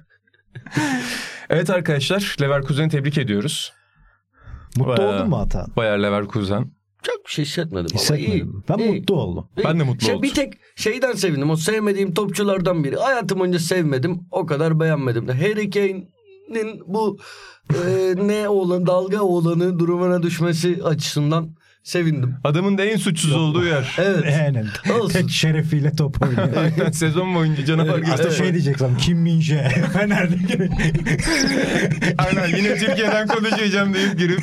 Evet arkadaşlar, Leverkusen'i tebrik ediyoruz. Mutlu Bayağı- oldun mu Atan? Bayer Leverkusen. Çok bir şey hissetmedim. Hissetmedim. Ama Ben iyi, iyi. mutlu oldum. Ben de mutlu şey, oldum. Bir tek şeyden sevindim. O sevmediğim topçulardan biri. Hayatım boyunca sevmedim. O kadar beğenmedim de. Harry Kane'in bu e, ne olan dalga oğlanı durumuna düşmesi açısından sevindim. Adamın da en suçsuz olduğu yer. Evet. Aynen. Olsun. Tek şerefiyle top oynuyor. Aynen, sezon boyunca canavar gibi. Hatta şey diyeceksin, Kim Min-jae Fener'de. Aynen, yine Türkiye'den konuşacağım deyip girip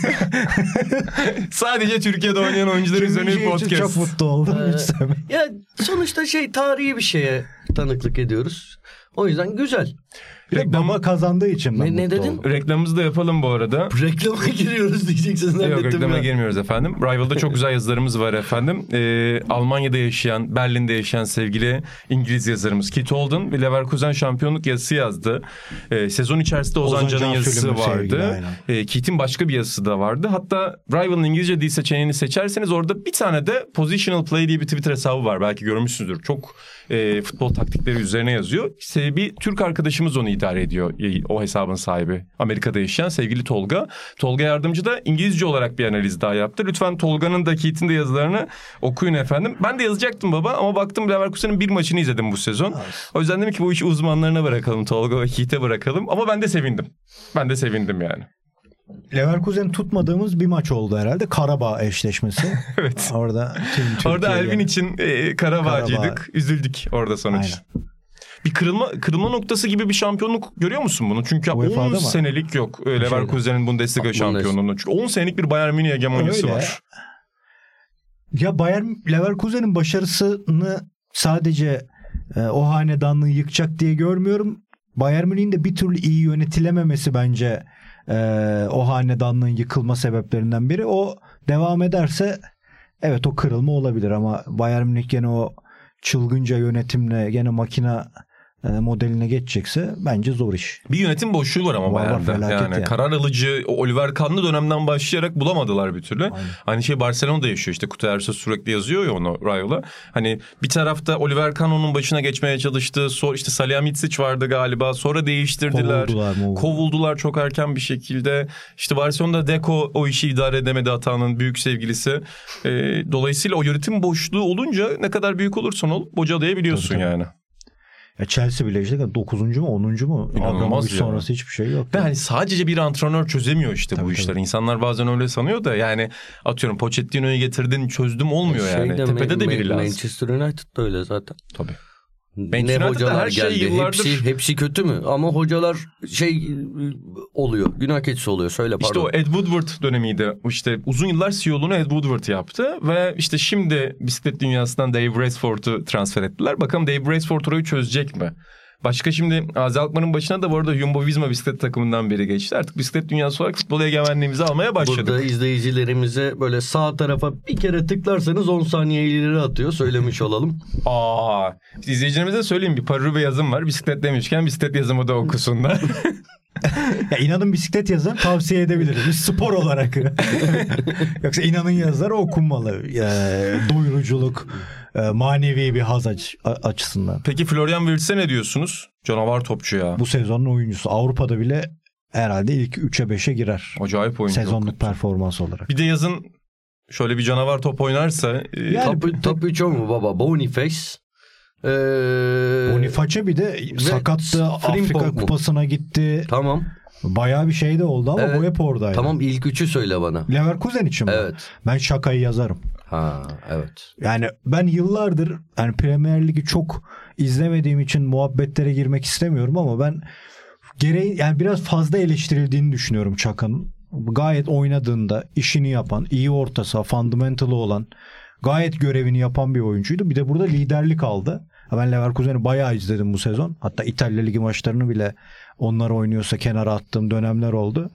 sadece Türkiye'de oynayan oyuncular Kim üzerine bir Min-jae için podcast. çok mutlu oldum. Ee, Hiç sevmedim. Ya sonuçta şey, tarihi bir şeye tanıklık ediyoruz. O yüzden güzel. Reklam, Baba kazandığı için ben Ne- ne mutlu dedin? oldum. reklamımızı da yapalım bu arada. Reklama giriyoruz diyeceksiniz. Yok, zannettim reklama ya. girmiyoruz efendim. Rival'da çok güzel yazılarımız var efendim. Ee, Almanya'da yaşayan, Berlin'de yaşayan sevgili İngiliz yazarımız Kit Holden bir Leverkusen şampiyonluk yazısı yazdı. Ee, sezon içerisinde Ozan, Ozan Can'ın Can yazısı Sülüm'ün vardı. sevgili, aynen. Ee, Kit'in başka bir yazısı da vardı. Hatta Rival'ın İngilizce dil seçeneğini seçerseniz orada bir tane de Positional Play diye bir Twitter hesabı var. Belki görmüşsünüzdür. Çok e, futbol taktikleri üzerine yazıyor. İşte bir Türk arkadaşımız onu idare ediyor. E, o hesabın sahibi. Amerika'da yaşayan sevgili Tolga. Tolga Yardımcı da İngilizce olarak bir analiz daha yaptı. Lütfen Tolga'nın da Kit'in de yazılarını okuyun efendim. Ben de yazacaktım baba ama baktım Leverkusen'in bir maçını izledim bu sezon. O yüzden dedim ki bu işi uzmanlarına bırakalım. Tolga ve Kit'e bırakalım. Ama ben de sevindim. Ben de sevindim yani. Leverkusen tutmadığımız bir maç oldu herhalde. Karabağ eşleşmesi. Evet. Orada tüm Türkiye Orada Elvin yani. için e, Karabağ'cıydık. Karabağ. Üzüldük orada sonuç. Aynen. Bir kırılma kırılma noktası gibi bir şampiyonluk görüyor musun bunu? Çünkü U E Fa'da on mı? senelik yok e, Leverkusen'in Bundesliga Bundesliga. şampiyonluğu. Çünkü on senelik bir Bayern Münih hegemonisi Öyle. var. Ya Bayern Leverkusen'in başarısını sadece e, o hanedanlığı yıkacak diye görmüyorum. Bayern Münih'in de bir türlü iyi yönetilememesi bence e, o hanedanlığın yıkılma sebeplerinden biri. O devam ederse evet o kırılma olabilir ama Bayern Münih gene o çılgınca yönetimle gene makina e, modeline geçecekse bence zor iş. Bir yönetim boşluğu var ama Var, var, Bayern'de. felaket Yani, yani. karar alıcı o Oliver Kahn'lı dönemden başlayarak bulamadılar bir türlü. Aynen. Aynı şey Barcelona'da yaşıyor işte. Kutay Ersoy sürekli yazıyor ya onu Rayo'la. Hani bir tarafta Oliver Kahn onun başına geçmeye çalıştı. Sonra işte Salihamidzic vardı galiba. Sonra değiştirdiler. Kovuldular mı? Kovuldular çok erken bir şekilde. İşte Barcelona'da Deco o işi idare edemedi, Atan'ın büyük sevgilisi. Ee, dolayısıyla o yönetim boşluğu olunca ne kadar büyük olursan ol bocalayabiliyorsun Tabii, tabii. yani. Ya Chelsea bile işte dokuzuncu mu onuncu mu? İnanılmaz Abramovich ya. sonrası hiçbir şey yok. Ve hani sadece bir antrenör çözemiyor işte Tabii, bu işleri. tabii. İnsanlar bazen öyle sanıyor da yani atıyorum Pochettino'yu getirdin çözdüm olmuyor yani. Şeyde, Tepede de Ma- biri lazım. Manchester United da öyle zaten. Tabii. Ne Manchester United'da hocalar her şey geldi. yıllardır- Hepsi, hepsi kötü mü? Ama hocalar şey oluyor. Günah keçisi oluyor. Söyle pardon. İşte o Ed Woodward dönemiydi. İşte uzun yıllar C E O'luğunu Ed Woodward yaptı ve işte şimdi bisiklet dünyasından Dave Brailsford'u transfer ettiler. Bakalım Dave Brailsford orayı çözecek mi? Başka şimdi Azi Alkmaar'ın başına da bu arada Jumbo Visma bisiklet takımından biri geçti. Artık bisiklet dünyası olarak futbol egemenliğimizi almaya başladık. Burada izleyicilerimize böyle sağ tarafa bir kere tıklarsanız on saniye ileri atıyor. Söylemiş olalım. Aa, izleyicilerimize de söyleyeyim, bir Paruru bir yazım var. Bisiklet demişken bisiklet yazımı da okusunlar. Ya İnan'ın bisiklet yazarı tavsiye edebiliriz. Biz spor olarak. Yoksa İnan'ın yazıları okunmalı. Ya, doyuruculuk, e, manevi bir haz aç- açısından. Peki Florian Wirtz'e ne diyorsunuz? Canavar topçu ya. Bu sezonun oyuncusu. Avrupa'da bile herhalde ilk üçe beşe girer. Acayip oyuncu. Sezonluk performans olarak. Bir de yazın şöyle bir canavar top oynarsa. e, Yani- Top, top üç o mu baba? Boniface. Ee, Boniface bir de sakattı. Afrika Frimpong mu? Kupası'na gitti. Tamam. Bayağı bir şey de oldu ama Evet. bu hep oradaydı. Tamam, ilk üçü söyle bana. Leverkusen için mi? Evet. Ben şakayı yazarım. Ha, evet. Yani ben yıllardır yani Premier Ligi çok izlemediğim için muhabbetlere girmek istemiyorum ama ben gereği yani biraz fazla eleştirildiğini düşünüyorum Çaka'nın. gayet oynadığında işini yapan, iyi orta saha, fundamental'ı olan, gayet görevini yapan bir oyuncuydu. Bir de burada liderlik aldı. Ben Leverkusen'i bayağı izledim bu sezon. Hatta İtalya Ligi maçlarını bile onlar oynuyorsa kenara attığım dönemler oldu.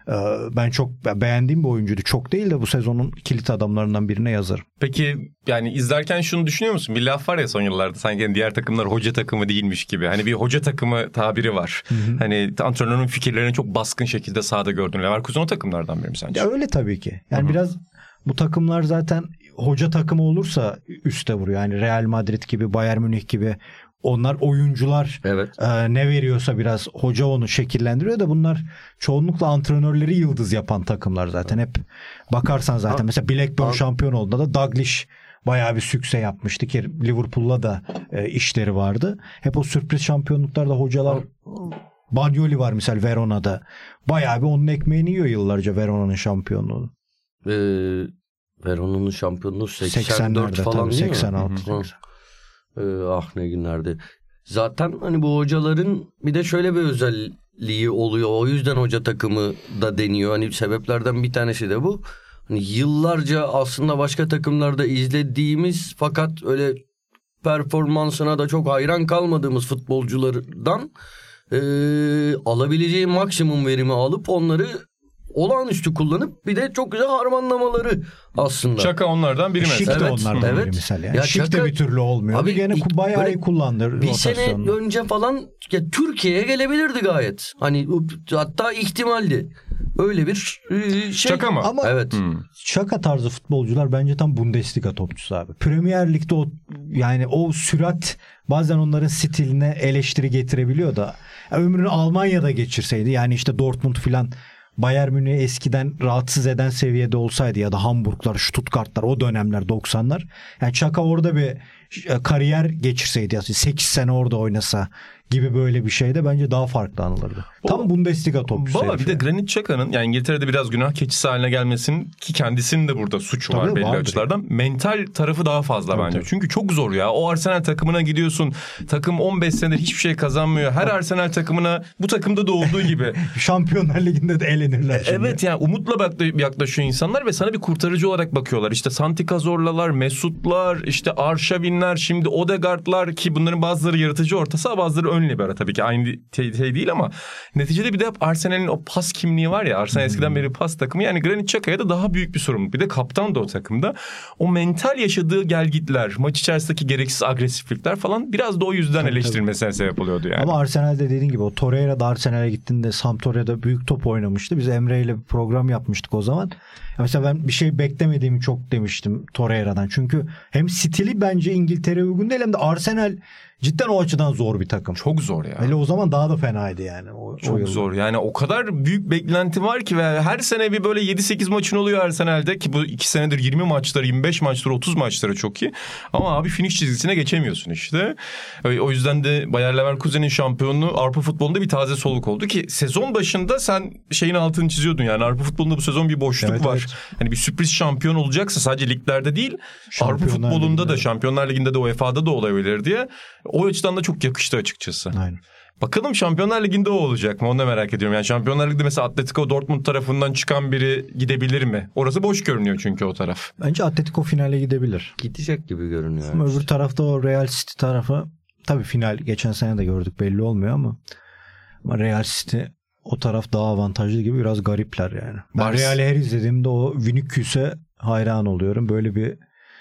Ben çok beğendiğim bir oyuncuydu. Çok değil de bu sezonun kilit adamlarından birine yazarım. Peki yani izlerken şunu düşünüyor musun? Bir laf var ya son yıllarda sanki diğer takımlar hoca takımı değilmiş gibi. Hani bir hoca takımı tabiri var. Hı hı. Hani antrenörün fikirlerini çok baskın şekilde sahada gördün. Leverkusen o takımlardan biri mi sence? Ya öyle tabii ki. Yani hı hı. Biraz bu takımlar zaten hoca takımı olursa üste vuruyor. Yani Real Madrid gibi, Bayern Münih gibi. Onlar oyuncular evet. e, ne veriyorsa biraz hoca onu şekillendiriyor da bunlar çoğunlukla antrenörleri yıldız yapan takımlar zaten. Hep bakarsan zaten ha, mesela Blackburn ha. şampiyon olduğunda da Dalglish bayağı bir sükse yapmıştı ki Liverpool'la da e, işleri vardı. Hep o sürpriz şampiyonluklarda hocalar, Bagnoli var mesela Verona'da. Bayağı bir onun ekmeğini yiyor yıllarca Verona'nın şampiyonluğu. Ee, Verona'nın şampiyonluğu seksen dört falan tabii, değil seksen altı, mi? seksen. Ee, ah ne günlerdi. Zaten hani bu hocaların bir de şöyle bir özelliği oluyor. O yüzden hoca takımı da deniyor. Hani sebeplerden bir tanesi de bu. Hani yıllarca aslında başka takımlarda izlediğimiz fakat öyle performansına da çok hayran kalmadığımız futbolculardan e, alabileceği maksimum verimi alıp onları olağanüstü kullanıp bir de çok güzel harmanlamaları aslında. Çaka onlardan biri mesela. Şik de evet. onlardan evet. biri mesela. Yani. Ya Şik Çaka, de bir türlü olmuyor. Abi gene bayağı iyi kullandı. Bir sene önce falan ya, Türkiye'ye gelebilirdi gayet. Hani hatta ihtimaldi. Öyle bir şey. Çaka mı? Ama evet. Hmm. Çaka tarzı futbolcular bence tam Bundesliga topçusu abi. Premier Lig'de o yani o sürat bazen onların stiline eleştiri getirebiliyor da yani ömrünü Almanya'da geçirseydi yani işte Dortmund filan Bayern Münih eskiden rahatsız eden seviyede olsaydı ya da Hamburglar, Stuttgartlar o dönemler doksanlar. Yani Çaka orada bir kariyer geçirseydi yani sekiz sene orada oynasa gibi böyle bir şeyde bence daha farklı anılırdı. O, Tam Bundesliga topçusu. Valla bir de Granit Xhaka'nın yani İngiltere'de biraz günah keçisi haline gelmesinin ki kendisinin de burada suçu Tabii var belli vardır. açılardan. Mental tarafı daha fazla Tabii bence. Tabii. Çünkü çok zor ya. O Arsenal takımına gidiyorsun. Takım on beş senedir hiçbir şey kazanmıyor. Her Arsenal takımına bu takımda da olduğu gibi. Şampiyonlar Ligi'nde de elenirler şimdi. Evet yani umutla yaklaşıyor insanlar ve sana bir kurtarıcı olarak bakıyorlar. İşte Santi Cazorla'lar, Mesut'lar, işte Arşavinler, şimdi Odegaard'lar ki bunların bazıları yaratıcı orta saha, bazıları ön libero tabii ki aynı şey değil ama neticede bir de Arsenal'in o pas kimliği var ya. Arsenal hmm. eskiden beri pas takımı. Yani Granit Xhaka'ya da daha büyük bir sorumluluk. Bir de kaptan da o takımda. O mental yaşadığı gelgitler, maç içerisindeki gereksiz agresiflikler falan biraz da o yüzden tabii, eleştirilmesine tabii. sebep oluyordu yani. Ama Arsenal'de dediğin gibi o Torreira da Arsenal'e gittiğinde Sampdoria'da büyük top oynamıştı. Biz Emre ile bir program yapmıştık o zaman. Mesela ben bir şey beklemediğimi çok demiştim Torreira'dan. Çünkü hem stili bence İngiltere'ye uygun değil hem de Arsenal cidden o açıdan zor bir takım. Çok zor ya. Hele o zaman daha da fenaydı yani. O, Çok o zor. Yani o kadar büyük beklenti var ki ve her sene bir böyle yedi sekiz maçın oluyor Arsenal'de ki bu iki senedir yirmi maçları, yirmi beş maçları, otuz maçları çok iyi. Ama abi finish çizgisine geçemiyorsun işte. O yüzden de Bayer Leverkusen'in şampiyonluğu Avrupa futbolunda bir taze soluk oldu ki sezon başında sen şeyin altını çiziyordun yani Avrupa futbolunda bu sezon bir boşluk evet, var. Evet. Hani bir sürpriz şampiyon olacaksa sadece liglerde değil Avrupa futbolunda Ligi'nde. da Şampiyonlar Ligi'nde de U E F A'da da olabilir diye. O açıdan da çok yakıştı açıkçası. Aynen. Bakalım Şampiyonlar Ligi'nde o olacak mı? Onu da merak ediyorum. Yani Şampiyonlar Ligi'de mesela Atletico Dortmund tarafından çıkan biri gidebilir mi? Orası boş görünüyor çünkü o taraf. Bence Atletico finale gidebilir. Gidecek gibi görünüyor. Ama öbür tarafta o Real City tarafı tabii final geçen sene de gördük belli olmuyor ama, ama Real City o taraf daha avantajlı gibi biraz garipler yani. Ben Bars... Real'i her izlediğimde o Vinicius'e hayran oluyorum. Böyle bir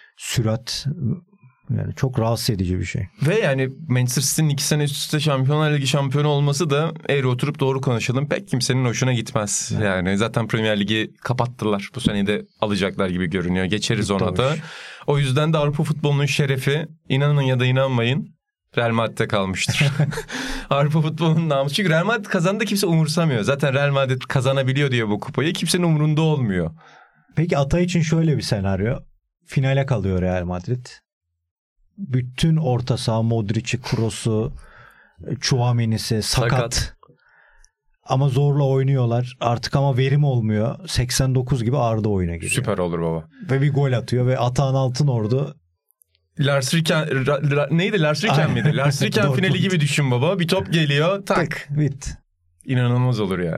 sürat yani çok rahatsız edici bir şey. Ve yani Manchester City'nin iki sene üst üste Şampiyonlar Ligi şampiyonu olması da eğri oturup doğru konuşalım pek kimsenin hoşuna gitmez. Evet. Yani zaten Premier Ligi kapattılar. Bu sene de alacaklar gibi görünüyor. Geçeriz Gitti ona da. Hoş. O yüzden de Avrupa futbolunun şerefi inanın ya da inanmayın Real Madrid'de kalmıştır. Avrupa futbolunun namusu. Çünkü Real Madrid kazandı kimse umursamıyor. Zaten Real Madrid kazanabiliyor diye bu kupayı kimsenin umurunda olmuyor. Peki Ata için şöyle bir senaryo. Finale kalıyor Real Madrid. Bütün orta saha Modric'i, Kroos'u, Chouameni'si sakat. sakat. Ama zorla oynuyorlar. Artık ama verim olmuyor. seksen dokuz gibi Arda oyuna giriyor. Süper olur baba. Ve bir gol atıyor ve Atahan Altınordu Lars Ricken ra, ra, neydi Lars Ricken miydi? Lars Ricken finali gibi düşün baba. Bir top geliyor tak. Bit. İnanılmaz olur ya.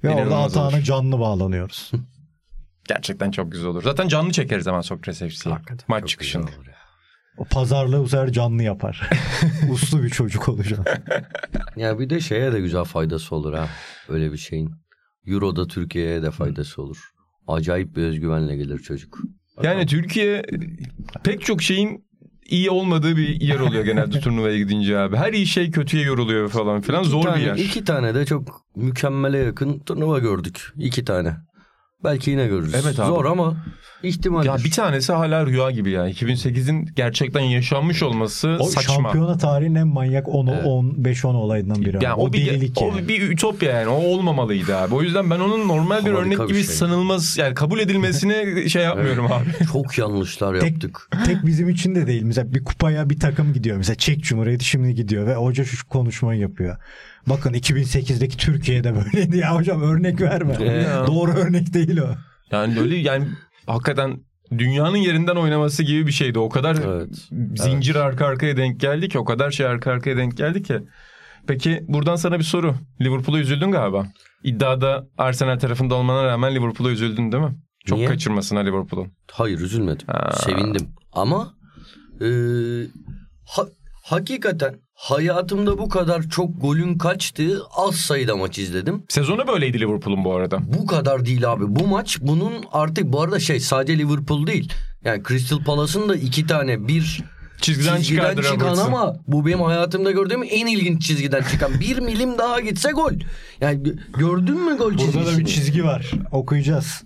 Ve orada İnanılmaz Atahan'a olur. canlı bağlanıyoruz. Gerçekten çok güzel olur. Zaten canlı çekeriz hemen Sokrates F C'yi. Maç Çok çıkışında. güzel olur ya. O pazarlığı bu sefer canlı yapar. Uslu bir çocuk olacak. Ya bir de şeye de güzel faydası olur ha. Öyle bir şeyin. Euro'da Türkiye'ye de faydası olur. Acayip bir özgüvenle gelir çocuk. Yani Türkiye pek çok şeyin iyi olmadığı bir yer oluyor genelde turnuvaya gidince abi. Her iyi şey kötüye yoruluyor falan filan. İki Zor tane, bir yer. İki tane de çok mükemmele yakın turnuva gördük. İki tane. Belki yine görürüz. Evet abi. Zor ama ihtimal. Ya bir tanesi hala rüya gibi ya. iki bin sekizin gerçekten yaşanmış olması O saçma. şampiyona tarihinin en manyak on Evet. on beş on olayından biri. Yani o, o, bir, delilik o yani. bir ütopya yani. O olmamalıydı abi. O yüzden ben onun normal bir Harika örnek bir gibi şey. sanılmaz yani kabul edilmesini şey yapmıyorum abi. Çok yanlışlar Tek, yaptık. tek bizim için de değil. Mesela bir kupaya bir takım gidiyor. Mesela Çek Cumhuriyeti şimdi gidiyor ve hoca şu konuşmayı yapıyor. Bakın iki bin sekizdeki Türkiye'de böyleydi ya hocam, örnek verme. Ya. Doğru örnek değil o. Yani öyle yani hakikaten dünyanın yerinden oynaması gibi bir şeydi. O kadar Evet. zincir arka arkaya denk geldi ki, o kadar şey arka arkaya denk geldi ki. Peki buradan sana bir soru. Liverpool'a üzüldün galiba. İddiada Arsenal tarafında olmana rağmen Liverpool'a üzüldün değil mi? Çok Niye? kaçırmasına Liverpool'un. Hayır, üzülmedim. Ha. Sevindim. Ama e, ha- hakikaten hayatımda bu kadar çok golün kaçtığı az sayıda maç izledim. Sezonu böyleydi Liverpool'un bu arada. Bu kadar değil abi. Bu maç bunun artık, bu arada şey, sadece Liverpool değil. Yani Crystal Palace'ın da iki tane, bir Çizgiden, çizgiden çıkardı çıkan Robertson. ama bu benim hayatımda gördüğüm en ilginç çizgiden çıkan. Bir milim daha gitse gol. Yani gö- gördün mü gol çizgisini? Burada da bir çizgi var. Okuyacağız.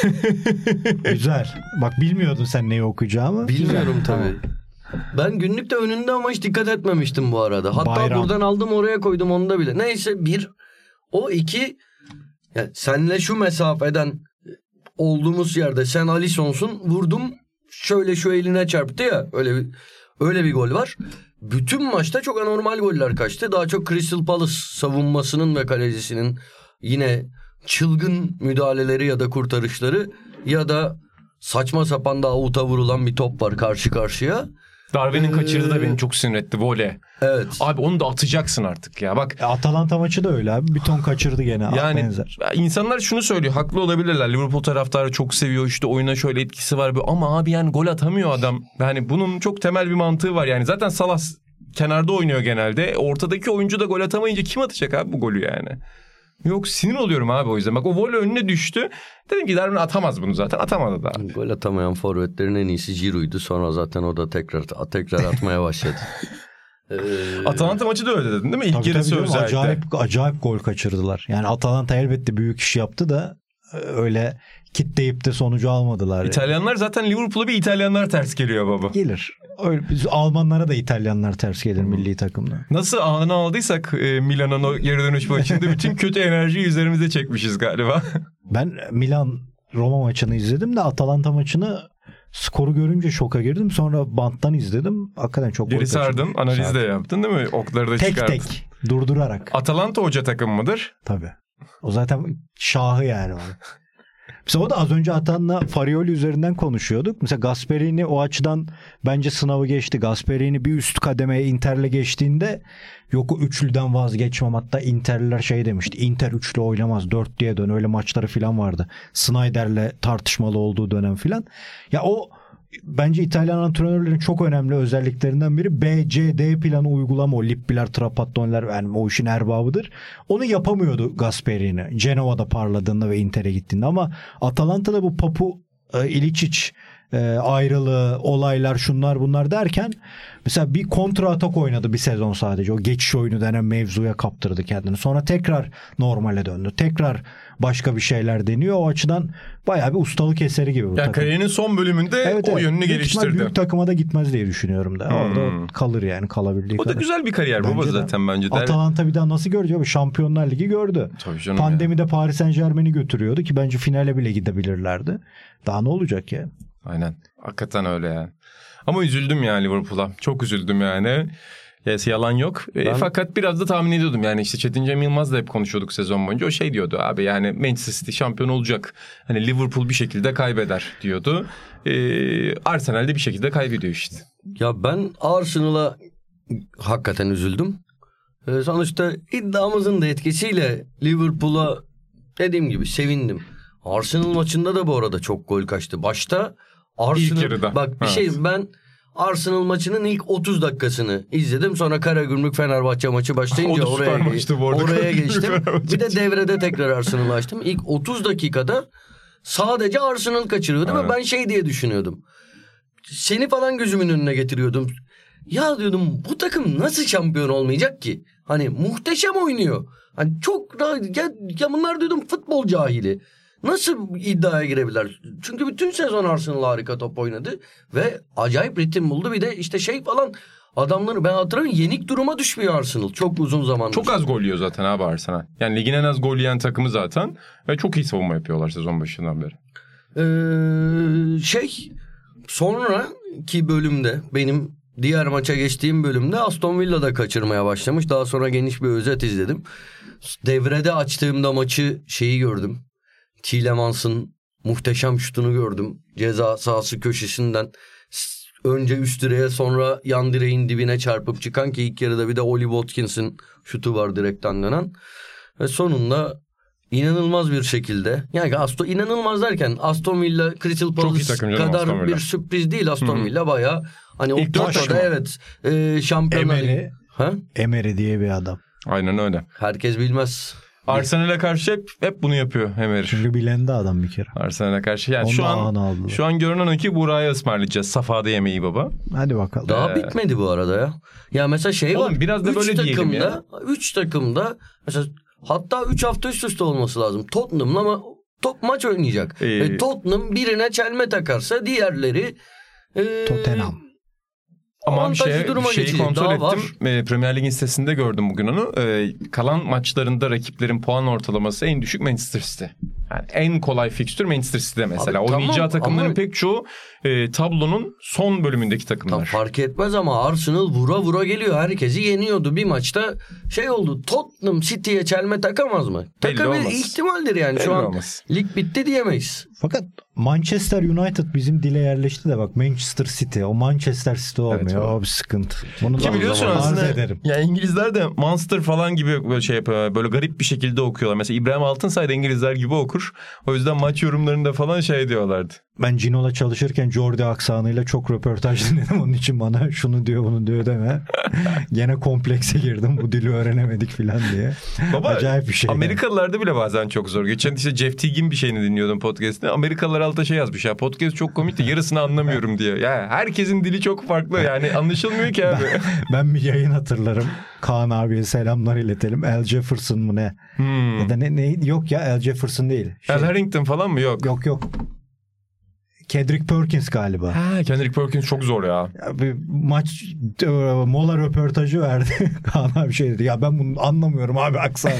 Güzel. Bak bilmiyordun sen neyi okuyacağımı. Bilmiyorum Güzel. tabii. Ben günlükte önünde ama hiç dikkat etmemiştim bu arada. Hatta Bayram. buradan aldım oraya koydum, onda bile. Neyse, bir o, iki yani senle şu mesafeden olduğumuz yerde sen Alisson'sun, vurdum şöyle şu eline çarptı ya, öyle bir öyle bir gol var. Bütün maçta çok anormal goller kaçtı. Daha çok Crystal Palace savunmasının ve kalecisinin yine çılgın müdahaleleri ya da kurtarışları ya da saçma sapan da avuta vurulan bir top var karşı karşıya. Darwin'in Ee, kaçırdığı da beni çok sinir etti, voley. Evet. Abi onu da atacaksın artık ya. Bak E, Atalanta maçı da öyle abi. Bir ton kaçırdı gene. yani Benzer. insanlar şunu söylüyor, haklı olabilirler. Liverpool taraftarı çok seviyor, işte oyuna şöyle etkisi var ama abi yani gol atamıyor adam. Yani bunun çok temel bir mantığı var. Yani zaten Salah kenarda oynuyor genelde. Ortadaki oyuncu da gol atamayınca kim atacak abi bu golü yani? Yok, sinir oluyorum abi o yüzden. Bak o voley önüne düştü. Dedim ki Darwin atamaz bunu zaten. Atamadı da. Gol atamayan forvetlerin en iyisi Giroud'du. Sonra zaten o da tekrar tekrar atmaya başladı. ee, Atalanta maçı da öyle dedin değil mi? İlk Tabii, yarısı tabii canım, özellikle. acayip, acayip gol kaçırdılar. Yani Atalanta elbette büyük iş yaptı da e, öyle kitleyip de sonucu almadılar. Yani. İtalyanlar zaten Liverpool'a bir İtalyanlar ters geliyor baba. Gelir. Öyle, biz Almanlara da İtalyanlar ters gelir milli takımda. Nasıl anı aldıysak e, Milan'ın o geri dönüş maçında bütün kötü enerjiyi üzerimize çekmişiz galiba. Ben Milan Roma maçını izledim de Atalanta maçını skoru görünce şoka girdim. Sonra banttan izledim. Hakikaten çok gol Geri sardın, kaçırdım. analiz de Sardım. yaptın değil mi? Okları da Tek çıkardın. tek durdurarak. Atalanta hoca takım mıdır? Tabii. O zaten şahı yani. Mesela o da az önce Atan'la Farioli üzerinden konuşuyorduk. Mesela Gasperini o açıdan bence sınavı geçti. Gasperini bir üst kademeye Inter'le geçtiğinde yok o üçlüden vazgeçmem. Hatta Inter'liler şey demişti. Inter üçlü oynamaz, dörtlüye dön. Öyle maçları falan vardı. Snyder'le tartışmalı olduğu dönem falan. Ya o bence İtalyan antrenörlerin çok önemli özelliklerinden biri B C D planı uygulama. O Lippiler, Trapattoni'ler yani o işin erbabıdır. Onu yapamıyordu Gasperini. Cenova'da parladığında ve Inter'e gittiğinde ama Atalanta'da bu Papu, e, İličić e, ayrılığı, olaylar, şunlar bunlar derken mesela bir kontra atak oynadı bir sezon sadece. O geçiş oyunu denen mevzuya kaptırdı kendini. Sonra tekrar normale döndü. Tekrar başka bir şeyler deniyor. O açıdan bayağı bir ustalık eseri gibi bu Ya takım. kariyerinin son bölümünde Evet, o evet. yönünü Büyük ihtimal geliştirdi. büyük takıma da gitmez diye düşünüyorum da. Hmm. Orada kalır yani, kalabildiği O da kadar. güzel bir kariyer Bence baba de. zaten bence de. Atalanta bir daha nasıl görecek abi? Şampiyonlar Ligi gördü. Tabii canım Pandemide Paris Saint-Germain'i götürüyordu ki bence finale bile gidebilirlerdi. Daha ne olacak ya? Aynen. Hakikaten öyle yani. Ama üzüldüm yani Liverpool'a. Çok üzüldüm yani. Yes, yalan yok. E, Ben... fakat biraz da tahmin ediyordum yani işte Çetin Cem Yılmaz'la hep konuşuyorduk sezon boyunca. O şey diyordu abi yani Manchester City şampiyon olacak. Hani Liverpool bir şekilde kaybeder diyordu. E, Arsenal de bir şekilde kaybediyor işte. Ya ben Arsenal'a hakikaten üzüldüm. Ee, sonuçta iddiamızın da etkisiyle Liverpool'a dediğim gibi sevindim. Arsenal maçında da bu arada çok gol kaçtı. Başta Arsenal, İlk yarıda. bak bir Evet. şey, ben Arsenal maçının ilk otuz dakikasını izledim. Sonra Karagümrük Fenerbahçe maçı başlayınca O da süper oraya maçtı bu arada. oraya Karagümrük geçtim. Fenerbahçe. Bir de devrede tekrar Arsenal'ı açtım. İlk otuz dakikada sadece Arsenal kaçırıyordu Evet. ve ben şey diye düşünüyordum. Seni falan gözümün önüne getiriyordum. Ya diyordum, bu takım nasıl şampiyon olmayacak ki? Hani muhteşem oynuyor. Hani çok rahat, ya, ya bunlar diyordum futbol cahili. Nasıl iddiaya girebilirler? Çünkü bütün sezon Arsenal harika top oynadı ve acayip ritim buldu. Bir de işte şey falan, adamları ben hatırlamıyorum, yenik duruma düşmüyor Arsenal çok uzun zamandır. Çok az gol yiyor zaten abi Arsenal. Yani ligin en az gol yiyen takımı zaten ve çok iyi savunma yapıyorlar sezon başından beri. Ee, şey sonraki bölümde, benim diğer maça geçtiğim bölümde Aston Villa'da kaçırmaya başlamış. Daha sonra geniş bir özet izledim. Devrede açtığımda maçı şeyi gördüm. Tielemans'ın muhteşem şutunu gördüm. Ceza sahası köşesinden önce üst direğe, sonra yan direğin dibine çarpıp çıkan, ki ilk yarıda bir de Oli Watkins'in şutu var direkten dönen. Ve sonunda inanılmaz bir şekilde, yani Aston, inanılmaz derken Aston Villa Crystal Palace kadar bir sürpriz değil. Aston Hı-hı. Villa bayağı hani İlk o maçta evet e, şampiyonlar. Emery, Ha? Emery diye bir adam. Aynen öyle. Herkes bilmez. Arsenal'e karşı hep, hep bunu yapıyor Emery. Çünkü bilendi adam bir kere. Arsenal'e karşı. Yani Onu şu da an ağına aldılar. şu an görünen o ki Burak'a ısmarlayacağız. Safa'da yemeği baba. Hadi bakalım. Daha Ee, bitmedi bu arada ya. Ya mesela şey Oğlum var. biraz da üç böyle diyelim takımda, ya. üç takımda mesela, hatta üç hafta üst üste olması lazım. Tottenham'la ama top maç oynayacak. Ee, E, Tottenham birine çelme takarsa diğerleri e, Tottenham. Ama bir avantajlı şey, duruma şeyi geçecek. kontrol Daha ettim. var. E, Premier Lig'in sitesinde gördüm bugün onu. E, kalan maçlarında rakiplerin puan ortalaması en düşük Manchester City. Yani en kolay fikstür Manchester City'de mesela. Abi, Oynayacağı tamam, takımların ama- pek çoğu e, tablonun son bölümündeki takımlar. Tam fark etmez ama Arsenal vura vura geliyor. Herkesi yeniyordu. Bir maçta şey oldu. Tottenham City'ye çelme takamaz mı? Belli Takabilir, olmaz. ihtimaldir yani. Belli Şu an olmaz. lig bitti diyemeyiz. Fakat Manchester United bizim dile yerleşti de bak, Manchester City. O Manchester City olmuyor. Evet, o bir sıkıntı. Bunu Ki da biliyorsun arz aslında ederim. ya İngilizler de Monster falan gibi böyle şey yapıyor. Böyle garip bir şekilde okuyorlar. Mesela İbrahim Altınsay da İngilizler gibi okur. O yüzden maç yorumlarında falan şey diyorlardı. Ben Cino'la çalışırken Jordi aksanıyla çok röportaj dinledim. Onun için bana şunu diyor bunu diyor deme. Gene komplekse girdim, bu dili öğrenemedik falan diye. Baba, acayip bir şey. Amerikalılarda bile bazen çok zor. Geçen işte Jeff Teague'in bir şeyini dinliyordum podcast'te. Amerikalılar altta şey yazmış ya, podcast çok komikti, yarısını anlamıyorum diyor. Ya herkesin dili çok farklı yani, anlaşılmıyor ki abi. Ben bir yayın hatırlarım. Kaan abiye selamlar iletelim. Al Jefferson mı ne? Hmm. Ya da ne, ne? Yok ya, Al Jefferson değil. Şey, Al Harrington falan mı? Yok. yok yok. Kendrick Perkins galiba. Ha, Kendrick Perkins çok zor ya. Ya bir maç e, mola röportajı verdi. Kaan abi şey dedi. Ya ben bunu anlamıyorum abi aksanı.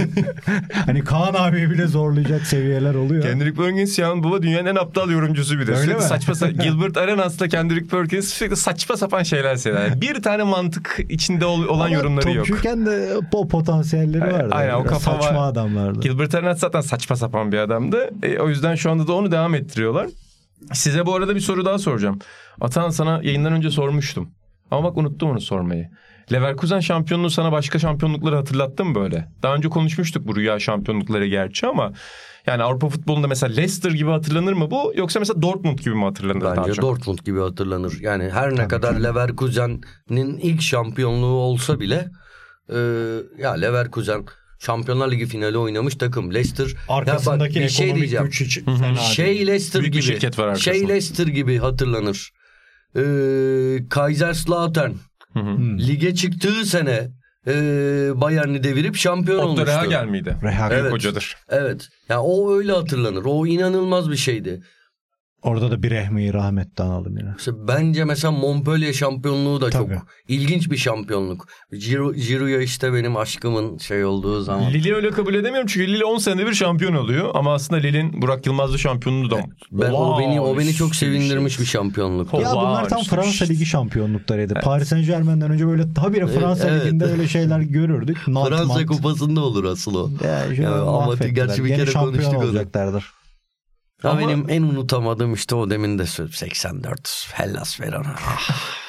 Hani Kaan abiyi bile zorlayacak seviyeler oluyor. Kendrick Perkins ya baba dünyanın en aptal yorumcusu bir de. Öyle Sürekli mi? saçma sa- Gilbert Arenas'la Kendrick Perkins sürekli saçma sapan şeyler söyler. Yani bir tane mantık içinde ol- olan Ama yorumları yok. topçuyken de o potansiyelleri Aynen, vardı. aynen, o Biraz kafa saçma var. adamlardı. Gilbert Arenas zaten saçma sapan bir adamdı. E, o yüzden şu anda da onu devam ettiriyorlar. Size bu arada bir soru daha soracağım. Atahan, sana yayından önce sormuştum. Ama bak unuttum onu sormayı. Leverkusen şampiyonluğu sana başka şampiyonlukları hatırlattı mı böyle? Daha önce konuşmuştuk bu rüya şampiyonlukları gerçi ama yani Avrupa futbolunda mesela Leicester gibi hatırlanır mı bu? Yoksa mesela Dortmund gibi mi hatırlanır daha Bence çok? Dortmund gibi hatırlanır. Yani her ne kadar Leverkusen'in ilk şampiyonluğu olsa bile e, ya Leverkusen Şampiyonlar Ligi finali oynamış takım. Leicester Arkasındaki ya bak, bir şey ekonomik diyeceğim. güç için fena Şey değil. Leicester Büyük bir gibi. şirket var arkasında. Şey Leicester gibi hatırlanır. Ee, Kaiserslautern Hı hı. Hmm. lige çıktığı sene e, Bayern'i devirip şampiyon Otto olmuştu. Rehagel miydi? Rehagel. Evet. Hocadır. Evet. Ya o öyle hatırlanır. O inanılmaz bir şeydi. Orada da bir Rehmi'yi rahmetle analım yine. Mesela bence mesela Montpellier şampiyonluğu da Tabii. çok ilginç bir şampiyonluk. Giro, Giro'ya işte benim aşkımın şey olduğu zaman. Lille'i öyle kabul edemiyorum çünkü Lille on senede bir şampiyon oluyor ama aslında Lille'in Burak Yılmaz'lı şampiyonluğu da Ben, o beni o beni çok Olağanüstü bir sevindirmiş şey. bir şampiyonluk. Ho- Ya bunlar tam Olağanüstü bir Fransa şey. Ligi şampiyonluklarıydı. Paris Saint Germain'den önce böyle habire Fransa Evet. Ligi'nde öyle şeyler görürdük. Not, Fransa mant. kupasında olur asıl o. Ya, şu Ya, an ama mahvettiler. gerçi bir Gene kere şampiyon konuştuk onu. olacaklardır. Ya Ama- benim en unutamadığım işte o demin de söyleyeyim seksen dört Hellas Verona. Ah.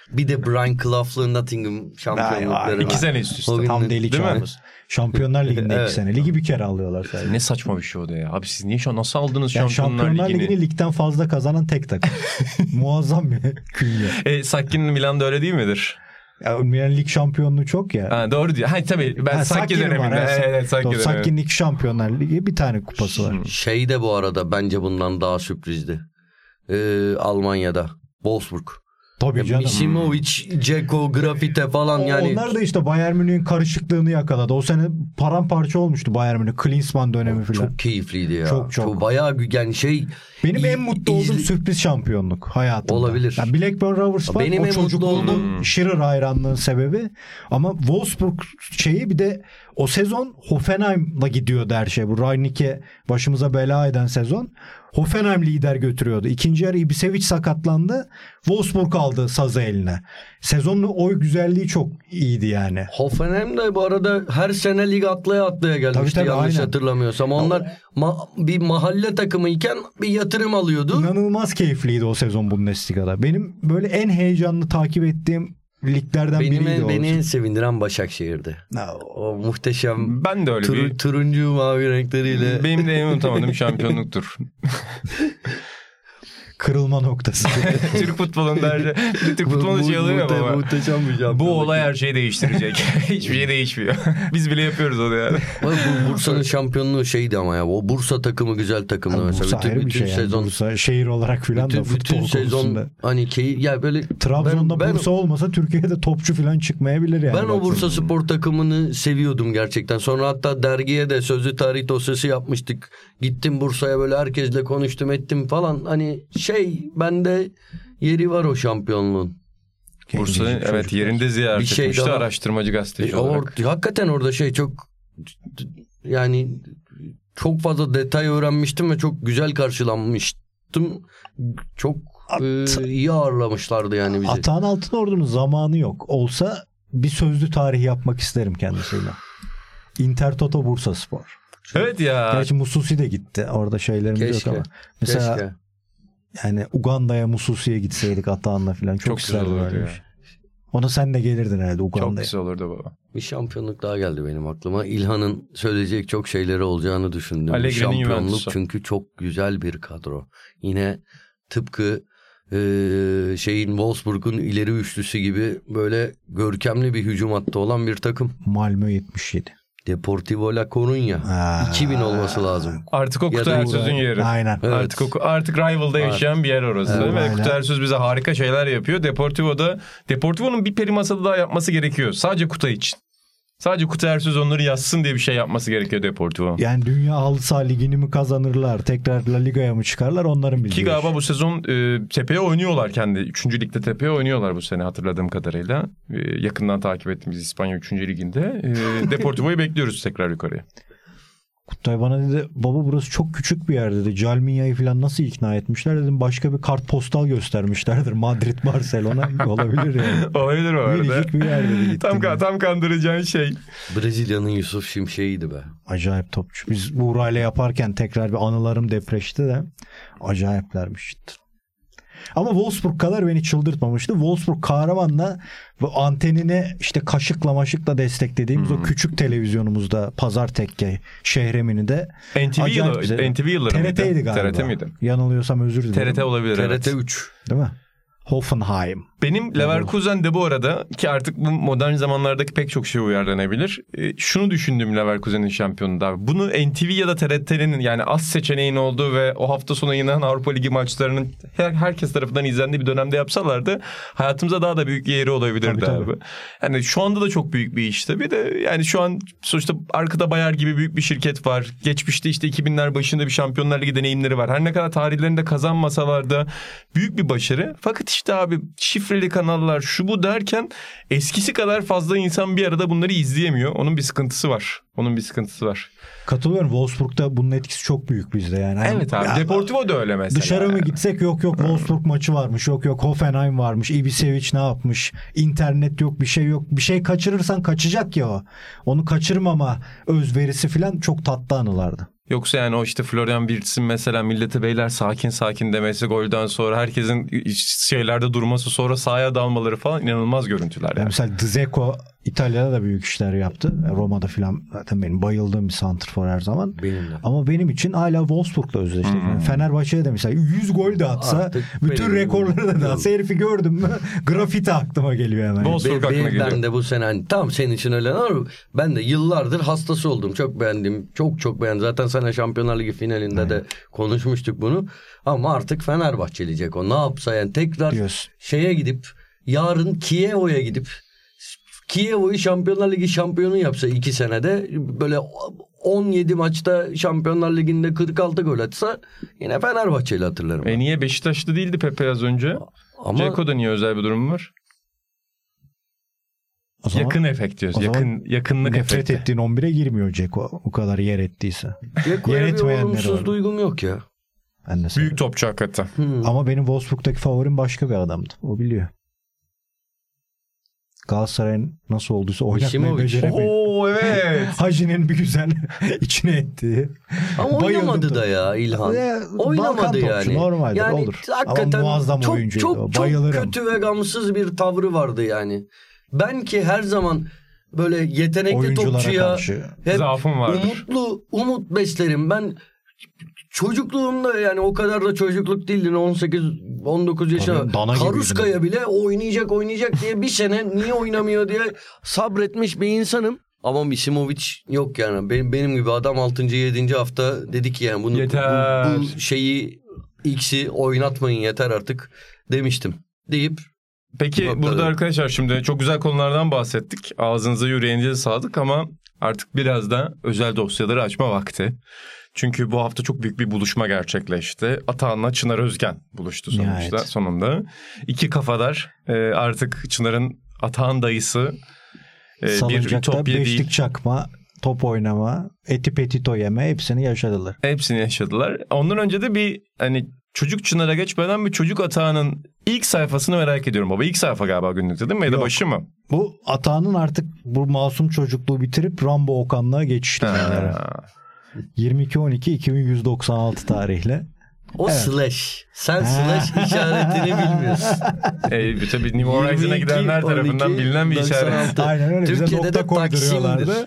Bir de Brian Clough'lı Nottingham şampiyonlukları İki var. sene üst üste. O Tam günün- deli Değil mi? çağımız. Şampiyonlar Ligi'nde Evet. iki sene. Ligi bir kere alıyorlar sadece. Ne saçma bir şey o da ya. Abi siz niye şu an nasıl aldınız Yani Şampiyonlar, Şampiyonlar Ligi'ni? Ligi'ni ligden fazla kazanan tek takım. Muazzam bir künye. E, Sakki'nin Milan'da öyle değil midir? Ya, Milan Lig şampiyonluğu çok ya. Ha, doğru diyor. Ha, tabii ben Ha, Sakki Sakki'nin var, döneminde. evet. Evet, Sakki Doğru, döneminde. Sakki'nin iki Şampiyonlar Ligi bir tane kupası var. Şey de bu arada bence bundan daha sürprizdi. Ee, Almanya'da. Wolfsburg. Tabii canım. Misimovic, Ceko, Grafite falan O- yani. Onlar da işte Bayern Münih'in karışıklığını yakaladı. O sene paramparça olmuştu Bayern Münih. Klinsmann dönemi falan. Çok keyifliydi ya. Çok, çok. Bayağı gü- yani şey. Benim en İz- mutlu olduğum izle- sürpriz şampiyonluk hayatımda. Olabilir. Yani Blackburn Rovers var. Benim o en mutlu çocukluğumun olduğum- Shearer hayranlığın sebebi. Ama Wolfsburg şeyi bir de o sezon Hoffenheim'la gidiyordu her şey. Bu Rangnick'e başımıza bela eden sezon. Hoffenheim lider götürüyordu. İkinci yarı Ibisevic sakatlandı. Wolfsburg aldı sazı eline. Sezonun o güzelliği çok iyiydi yani. Hoffenheim de bu arada her sene lig atlaya atlaya gelmişti Tabii, tabii, yanlış aynen. hatırlamıyorsam. Onlar ma- bir mahalle takımı iken bir yatırım alıyordu. İnanılmaz keyifliydi o sezon Bundesliga'da. Benim böyle en heyecanlı takip ettiğim liglerden Benim biriydi en, o. beni en sevindiren Başakşehir'di. Ya, O muhteşem Ben de öyle tur- bir... turuncu mavi renkleriyle. Benim de en unutamadığım şampiyonluktur. kırılma noktası. Türk futbolunda her şey... Türk futbolunda şey oluyor Muhte- ama... Muhteşem bir şampiyonluk. Bu olay her şeyi değiştirecek. Hiçbir şey değişmiyor. Biz bile yapıyoruz onu yani. Bak, bu Bursa'nın şampiyonluğu şeydi ama ya. O Bursa takımı güzel takımdı Yani mesela. Bursa bütün ayrı bir bütün şey yani. sezon. Bursa şehir olarak filan da Bütün, futbol bütün sezon konusunda. hani keyif ya böyle Trabzon'da ben- ben- Bursa olmasa Türkiye'de topçu filan çıkmayabilir yani. ben o baksana. Bursa Spor takımını seviyordum gerçekten. Sonra hatta dergiye de sözlü tarih dosyası yapmıştık. Gittim Bursa'ya böyle herkesle konuştum ettim falan. Hani şey bende yeri var o şampiyonluğun. Bursa'nın Gencecik evet çocuklar. yerinde ziyaret Bir şey etmişti daha- araştırmacı gazeteci E, olarak. or- hakikaten orada şey çok yani çok fazla detay öğrenmiştim ve çok güzel karşılanmıştım. Çok e, iyi ağırlamışlardı yani bizi. Atahan Altınordu'nun zamanı yok. Olsa bir sözlü tarih yapmak isterim kendisiyle. Inter Toto Bursa Spor. Evet ya. Gerçi Mususi de gitti. Orada şeylerimiz Keşke. yok ama. Mesela Keşke. yani Uganda'ya Mususi'ye gitseydik Atahan'la falan. Çok, Çok güzel isterdim olurdu öyle bir ya. şey. Ona sen de gelirdin herhalde Çok Uganda'ya. güzel olurdu baba. Bir şampiyonluk daha geldi benim aklıma. İlhan'ın söyleyecek çok şeyleri olacağını düşündüm. Allegri'nin Şampiyonluk Juventus'u. çünkü çok güzel bir kadro. Yine tıpkı e, şeyin Wolfsburg'un ileri üçlüsü gibi böyle görkemli bir hücum hattı olan bir takım. Malmö yetmiş yedi. Deportivo La Coruña. Ha. iki bin olması lazım. Artık o Ya Kutay da Ersöz'ün yeri. Aynen. Evet. Artık o, artık Rival'da yaşayan bir yer orası. Evet, Ve aynen. Kutay Ersöz bize harika şeyler yapıyor. Deportivo'da Deportivo'nun bir peri masalı daha yapması gerekiyor. Sadece Kutay için. Sadece Kutay Ersöz onları yazsın diye bir şey yapması gerekiyor Deportivo. Yani Dünya Halı Saha Ligi'ni mi kazanırlar? Tekrar La Liga'ya mı çıkarlar? Onların bildiği. Ki galiba bu sezon e, tepeye oynuyorlar kendi. Üçüncü ligde tepeye oynuyorlar bu sene hatırladığım kadarıyla. E, yakından takip ettiğimiz İspanya üçüncü liginde. E, Deportivo'yu bekliyoruz tekrar yukarıya. Kutay bana dedi baba burası çok küçük bir yer dedi. Calminya'yı falan nasıl ikna etmişler dedim. Başka bir kartpostal göstermişlerdir. Madrid, Barcelona olabilir yani. Olabilir o arada. Minicik bir yer dedi. Tam, Gittim. tam kandıracağın şey. Brezilya'nın Yusuf Şimşek'iydi be. Acayip topçu. Biz Buğra'yla yaparken tekrar bir anılarım depreşti de acayiplermiş. Ama Wolfsburg kadar beni çıldırtmamıştı. Wolfsburg Kahraman'la bu antenine işte kaşıkla maşıkla desteklediğimiz Hmm. o küçük televizyonumuzda Pazar Tekke şehremini de N T V acayip yılı, güzel. N T V yılları T R T'ydi mıydı? galiba. T R T miydi? Yanılıyorsam özür dilerim. T R T olabilir T R evet. T üç. Değil mi? Hoffenheim. Benim Leverkusen de bu arada ki artık bu modern zamanlardaki pek çok şey uyarlanabilir. E, şunu düşündüm Leverkusen'in şampiyonunda. Bunu N T V ya da T R T'nin yani az seçeneğin olduğu ve o hafta sonu yayınlanan Avrupa Ligi maçlarının her, herkes tarafından izlendiği bir dönemde yapsalardı hayatımıza daha da büyük bir yeri olabilirdi Tabii, abi. tabii. Yani şu anda da çok büyük bir iş tabii de yani şu an sonuçta arkada Bayer gibi büyük bir şirket var. Geçmişte işte iki binler başında bir Şampiyonlar Ligi deneyimleri var. Her ne kadar tarihlerinde kazanmasalar da büyük bir başarı. Fakat işte abi şifreli kanallar şu bu derken eskisi kadar fazla insan bir arada bunları izleyemiyor. Onun bir sıkıntısı var. Onun bir sıkıntısı var. Katılıyorum. Wolfsburg'da bunun etkisi çok büyük bizde yani. Evet abi. Ya, Deportivo da öyle mesela. dışarı mı gitsek yok yok Wolfsburg maçı varmış. Yok yok Hoffenheim varmış. Ibisevic ne yapmış? İnternet yok bir şey yok. Bir şey kaçırırsan kaçacak ya o. Onu kaçırmama özverisi falan çok tatlı anılardı. Yoksa yani o işte Florian Wirtz'in mesela millete beyler sakin sakin demesi, golden sonra herkesin şeylerde durması, sonra sahaya dalmaları falan inanılmaz görüntüler yani. Mesela Dzeko İtalya'da da büyük işler yaptı. Roma'da filan zaten benim bayıldığım bir santrfor her zaman. Benim Ama benim için hala Wolfsburg'la özdeşti. Hmm. Yani Fenerbahçe'ye de mesela yüz gol de atsa, artık bütün rekorları da dağıtsa, herifi gördüm mü grafiti aklıma geliyor hemen. Wolfsburg aklıma geliyor. Ben de bu sene hani, tam senin için öyle ama ben de yıllardır hastası oldum. Çok beğendim. Çok çok beğendim. Zaten sana Şampiyonlar Ligi finalinde Aynen. de konuşmuştuk bunu. Ama artık Fenerbahçeleyecek o. Ne yapsa yani tekrar Diyorsun. şeye gidip yarın Kiev'o'ya gidip Kiev'o'yu Şampiyonlar Ligi şampiyonu yapsa iki senede, böyle on yedi maçta Şampiyonlar Ligi'nde kırk altı gol atsa yine Fenerbahçe'yle hatırlarım. E niye Beşiktaşlı değildi Pepe az önce? Ama Ceko'da niye özel bir durum var? Zaman, yakın efekt diyoruz. Yakın yakınlık efekti. Nefret ettiğin on bire girmiyor Ceko. O kadar yer ettiyse. Ceko'ya bir olumsuz duygum yok ya. Ben de Büyük topçu hakikaten. Hmm. Ama benim Wolfsburg'daki favorim başka bir adamdı. O biliyor. Galatasaray'ın nasıl olduysa oynatmayı beceremiyor. Oo evet. Hacı'nın bir güzel içine ettiği. Ama oynamadı da ya İlhan. Ya, oynamadı yani. Normaldir, yani olur. Hakikaten Ama muazzam çok, oyuncuydu. Çok, çok, çok kötü ve gamsız bir tavrı vardı yani. Ben ki her zaman böyle yetenekli Oyunculara topçuya hep zaafım vardır. Umutlu, umut beslerim. Ben çocukluğumda yani o kadar da çocukluk değildi. on sekiz on dokuz yaşında Karuskaya bile oynayacak oynayacak diye bir sene niye oynamıyor diye sabretmiş bir insanım. Ama Misimovic yok yani. Benim, benim gibi adam altıncı yedinci hafta dedi ki yani bunu bu, bu şeyi X'i oynatmayın yeter artık demiştim deyip. Peki Noktaları. Burada arkadaşlar şimdi çok güzel konulardan bahsettik. Ağzınıza yüreğinize sağlık ama artık biraz da özel dosyaları açma vakti. Çünkü bu hafta çok büyük bir buluşma gerçekleşti. Atahan'la Çınar Özgen buluştu sonuçta evet. sonunda. İki kafadar e, artık Çınar'ın Atahan dayısı e, bir ütopya beşlik değil. Çakma, top oynama, eti petito yeme hepsini yaşadılar. Hepsini yaşadılar. Ondan önce de bir hani çocuk Çınar'a geçmeden bir çocuk Atahan'ın ilk sayfasını merak ediyorum baba. İlk sayfa galiba günlükte değil mi? Ya da başı mı? Bu Atahan'ın artık bu masum çocukluğu bitirip Rambo Okan'lığa geçişti. yirmi iki on iki iki bin yüz doksan altı tarihle. O evet. slash. Sen slash işaretini bilmiyorsun. E, tabii New Horizon'a gidenler tarafından bilinen bir işaret. Aynen öyle. Türkiye'de de koyduruyorlardı.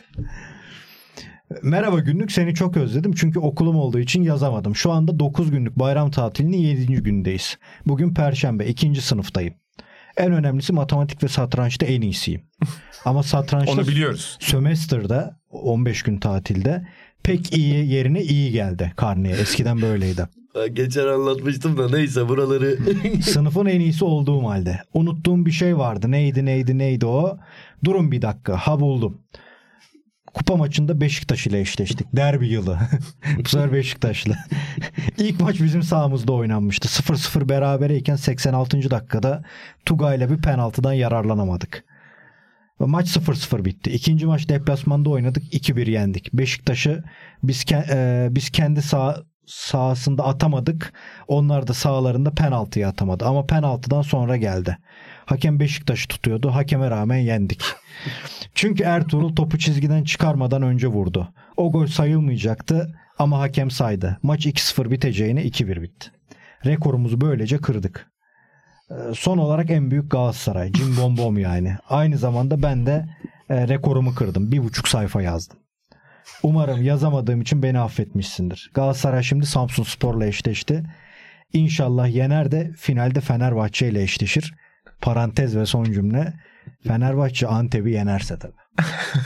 Merhaba günlük, seni çok özledim çünkü okulum olduğu için yazamadım. Şu anda dokuz günlük bayram tatilinin yedinci gündeyiz. Bugün Perşembe, ikinci sınıftayım. En önemlisi matematik ve satrançta en iyisiyim. Ama satrançta onu biliyoruz. Sömestr'da on beş gün tatilde pek iyi yerine iyi geldi karneye. Eskiden böyleydi. Geçen anlatmıştım da neyse buraları. Sınıfın en iyisi olduğum halde. Unuttuğum bir şey vardı. Neydi neydi neydi o? Durun bir dakika. Ha buldum. Kupa maçında Beşiktaş ile eşleştik. Derbi yılı. Bu sefer Beşiktaş'la. İlk maç bizim sahamızda oynanmıştı. sıfır sıfır berabereyken seksen altıncı dakikada Tugay ile bir penaltıdan yararlanamadık. Maç sıfır sıfır bitti. İkinci maç deplasmanda oynadık. iki bir yendik. Beşiktaş'ı biz e, biz kendi sağ sahasında atamadık. Onlar da sahalarında penaltıyı atamadı. Ama penaltıdan sonra geldi. Hakem Beşiktaş'ı tutuyordu. Hakeme rağmen yendik. Çünkü Ertuğrul topu çizgiden çıkarmadan önce vurdu. O gol sayılmayacaktı ama hakem saydı. Maç iki sıfır biteceğine iki bir bitti. Rekorumuzu böylece kırdık. Son olarak en büyük Galatasaray. Cim bom bom yani. Aynı zamanda ben de e, rekorumu kırdım. Bir buçuk sayfa yazdım. Umarım yazamadığım için beni affetmişsindir. Galatasaray şimdi Samsunspor'la eşleşti. İnşallah yener de finalde Fenerbahçe ile eşleşir. Parantez ve son cümle. Fenerbahçe Antep'i yenerse tabii.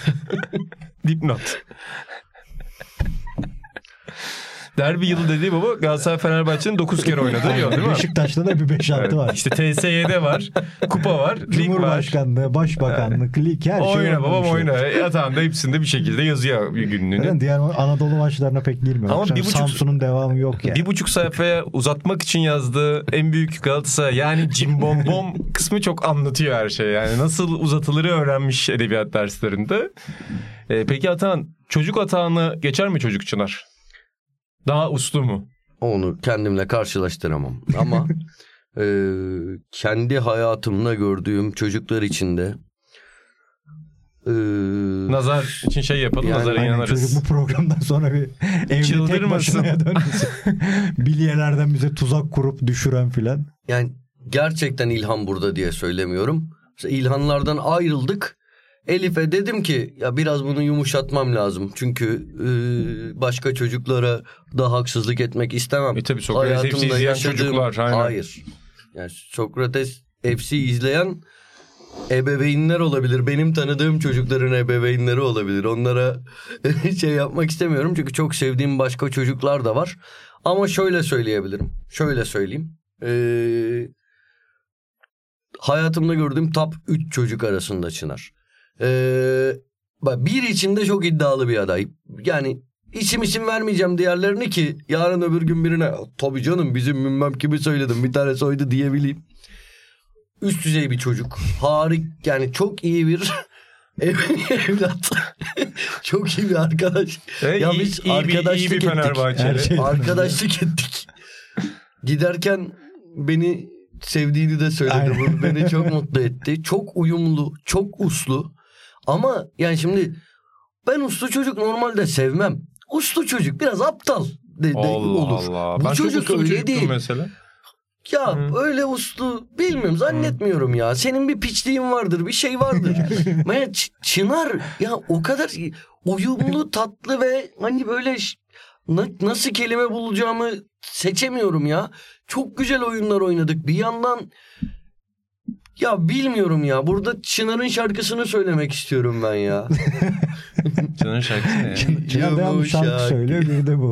Dipnot. Derbi yılı dediği baba Galatasaray Fenerbahçe'nin dokuz kere oynadığı yıl değil mi? Beşiktaş'ta da bir beş altı evet. var. İşte T S Y'de var, kupa var, lig var. Cumhurbaşkanlığı, başbakanlık, lig her şey. Oyna babam oyna. Yatağında hepsinde bir şekilde yazıyor günlüğünü. Yani diğer Anadolu maçlarına pek girmiyor. Ama bir buçuk, Samsun'un devamı yok yani. Bir buçuk sayfaya uzatmak için yazdığı en büyük Galatasaray yani cimbombom kısmı çok anlatıyor her şey. Yani nasıl uzatılırı öğrenmiş edebiyat derslerinde. Ee, peki Atahan, çocuk Atahan'ı geçer mi çocuk Çınar? Daha uslu mu? Onu kendimle karşılaştıramam. Ama e, kendi hayatımda gördüğüm çocuklar içinde Ee, Nazar için şey yapalım. Yani nazara Aynen, inanırız. çocuk bu programdan sonra bir evde tek Çıldırmasın. başına dönmesin. Bilyelerden bize tuzak kurup düşüren filan. Yani gerçekten İlhan burada diye söylemiyorum. Mesela İlhanlardan ayrıldık. Elif'e dedim ki ya biraz bunu yumuşatmam lazım. Çünkü e, başka çocuklara da haksızlık etmek istemem. E tabii Sokrates F C izleyen çocuklar. Aynen. Hayır. Yani Sokrates F C izleyen ebeveynler olabilir. Benim tanıdığım çocukların ebeveynleri olabilir. Onlara şey yapmak istemiyorum. Çünkü çok sevdiğim başka çocuklar da var. Ama şöyle söyleyebilirim. Şöyle söyleyeyim. Ee, hayatımda gördüğüm top üç çocuk arasında Çınar. Ee, bir içinde çok iddialı bir aday. Yani isim isim vermeyeceğim diğerlerini ki yarın öbür gün birine tabii canım bizim bilmem kimi söyledim bir tanesi oydu diyebileyim. Üst düzey bir çocuk. Harik yani çok iyi bir evlat. Çok iyi bir arkadaş. E, ya iyi, biz iyi, arkadaşlık iyi bir ettik. Fenerbahçeli. Şey- Arkadaşlık ettik. Giderken beni sevdiğini de söyledi. Aynen. Bu beni çok mutlu etti. Çok uyumlu, çok uslu. Ama yani şimdi ben uslu çocuk normalde sevmem. Uslu çocuk biraz aptal de, de Allah olur. Allah. Bu Ben çocuk çok uslu bir öyle çocuktum değil. mesela. Ya Hı. öyle uslu bilmiyorum zannetmiyorum ya. Senin bir piçliğin vardır bir şey vardır. Ya Ç- Çınar ya o kadar uyumlu tatlı ve hani böyle ş- na- nasıl kelime bulacağımı seçemiyorum ya. Çok güzel oyunlar oynadık. Bir yandan ya bilmiyorum ya. Burada Çınar'ın şarkısını söylemek istiyorum ben ya. Çınar'ın şarkısı ne? Çınar devamlı şarkı Yumuşak. söylüyor, bir de bu.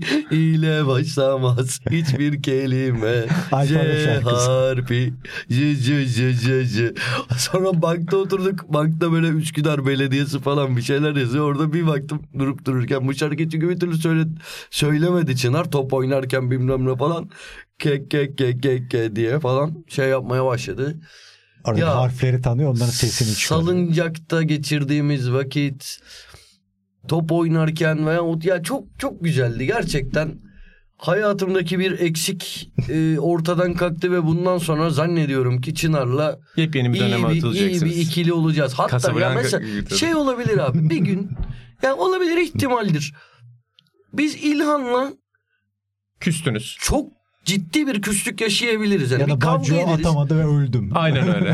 İle başlamaz hiçbir kelime. Alfabe C şarkısı. harfi. C c c c c. Sonra bankta oturduk. Bankta böyle Üsküdar Belediyesi falan bir şeyler yazıyor. Orada bir baktım durup dururken bu şarkıyı çünkü bir türlü söyle, söylemedi Çınar. Top oynarken bilmem ne falan. Kek kek kek kek ke diye falan şey yapmaya başladı. Orada Ya, harfleri tanıyor, onların sesini çıkarıyor. Salıncakta geçirdiğimiz vakit, top oynarken veya ya çok çok güzeldi gerçekten. Hayatımdaki bir eksik e, ortadan kalktı ve bundan sonra zannediyorum ki Çınar'la Yepyeni bir döneme iyi bir, iyi atılacaksınız. bir ikili olacağız. Hatta ya Casablanca mesela gibi tabii. şey olabilir abi bir gün yani olabilir ihtimaldir. Biz İlhan'la Küstünüz. çok ciddi bir küslük yaşayabiliriz. Yani Ya bir da kavga Baggio ederiz. atamadı ve öldüm. Aynen öyle.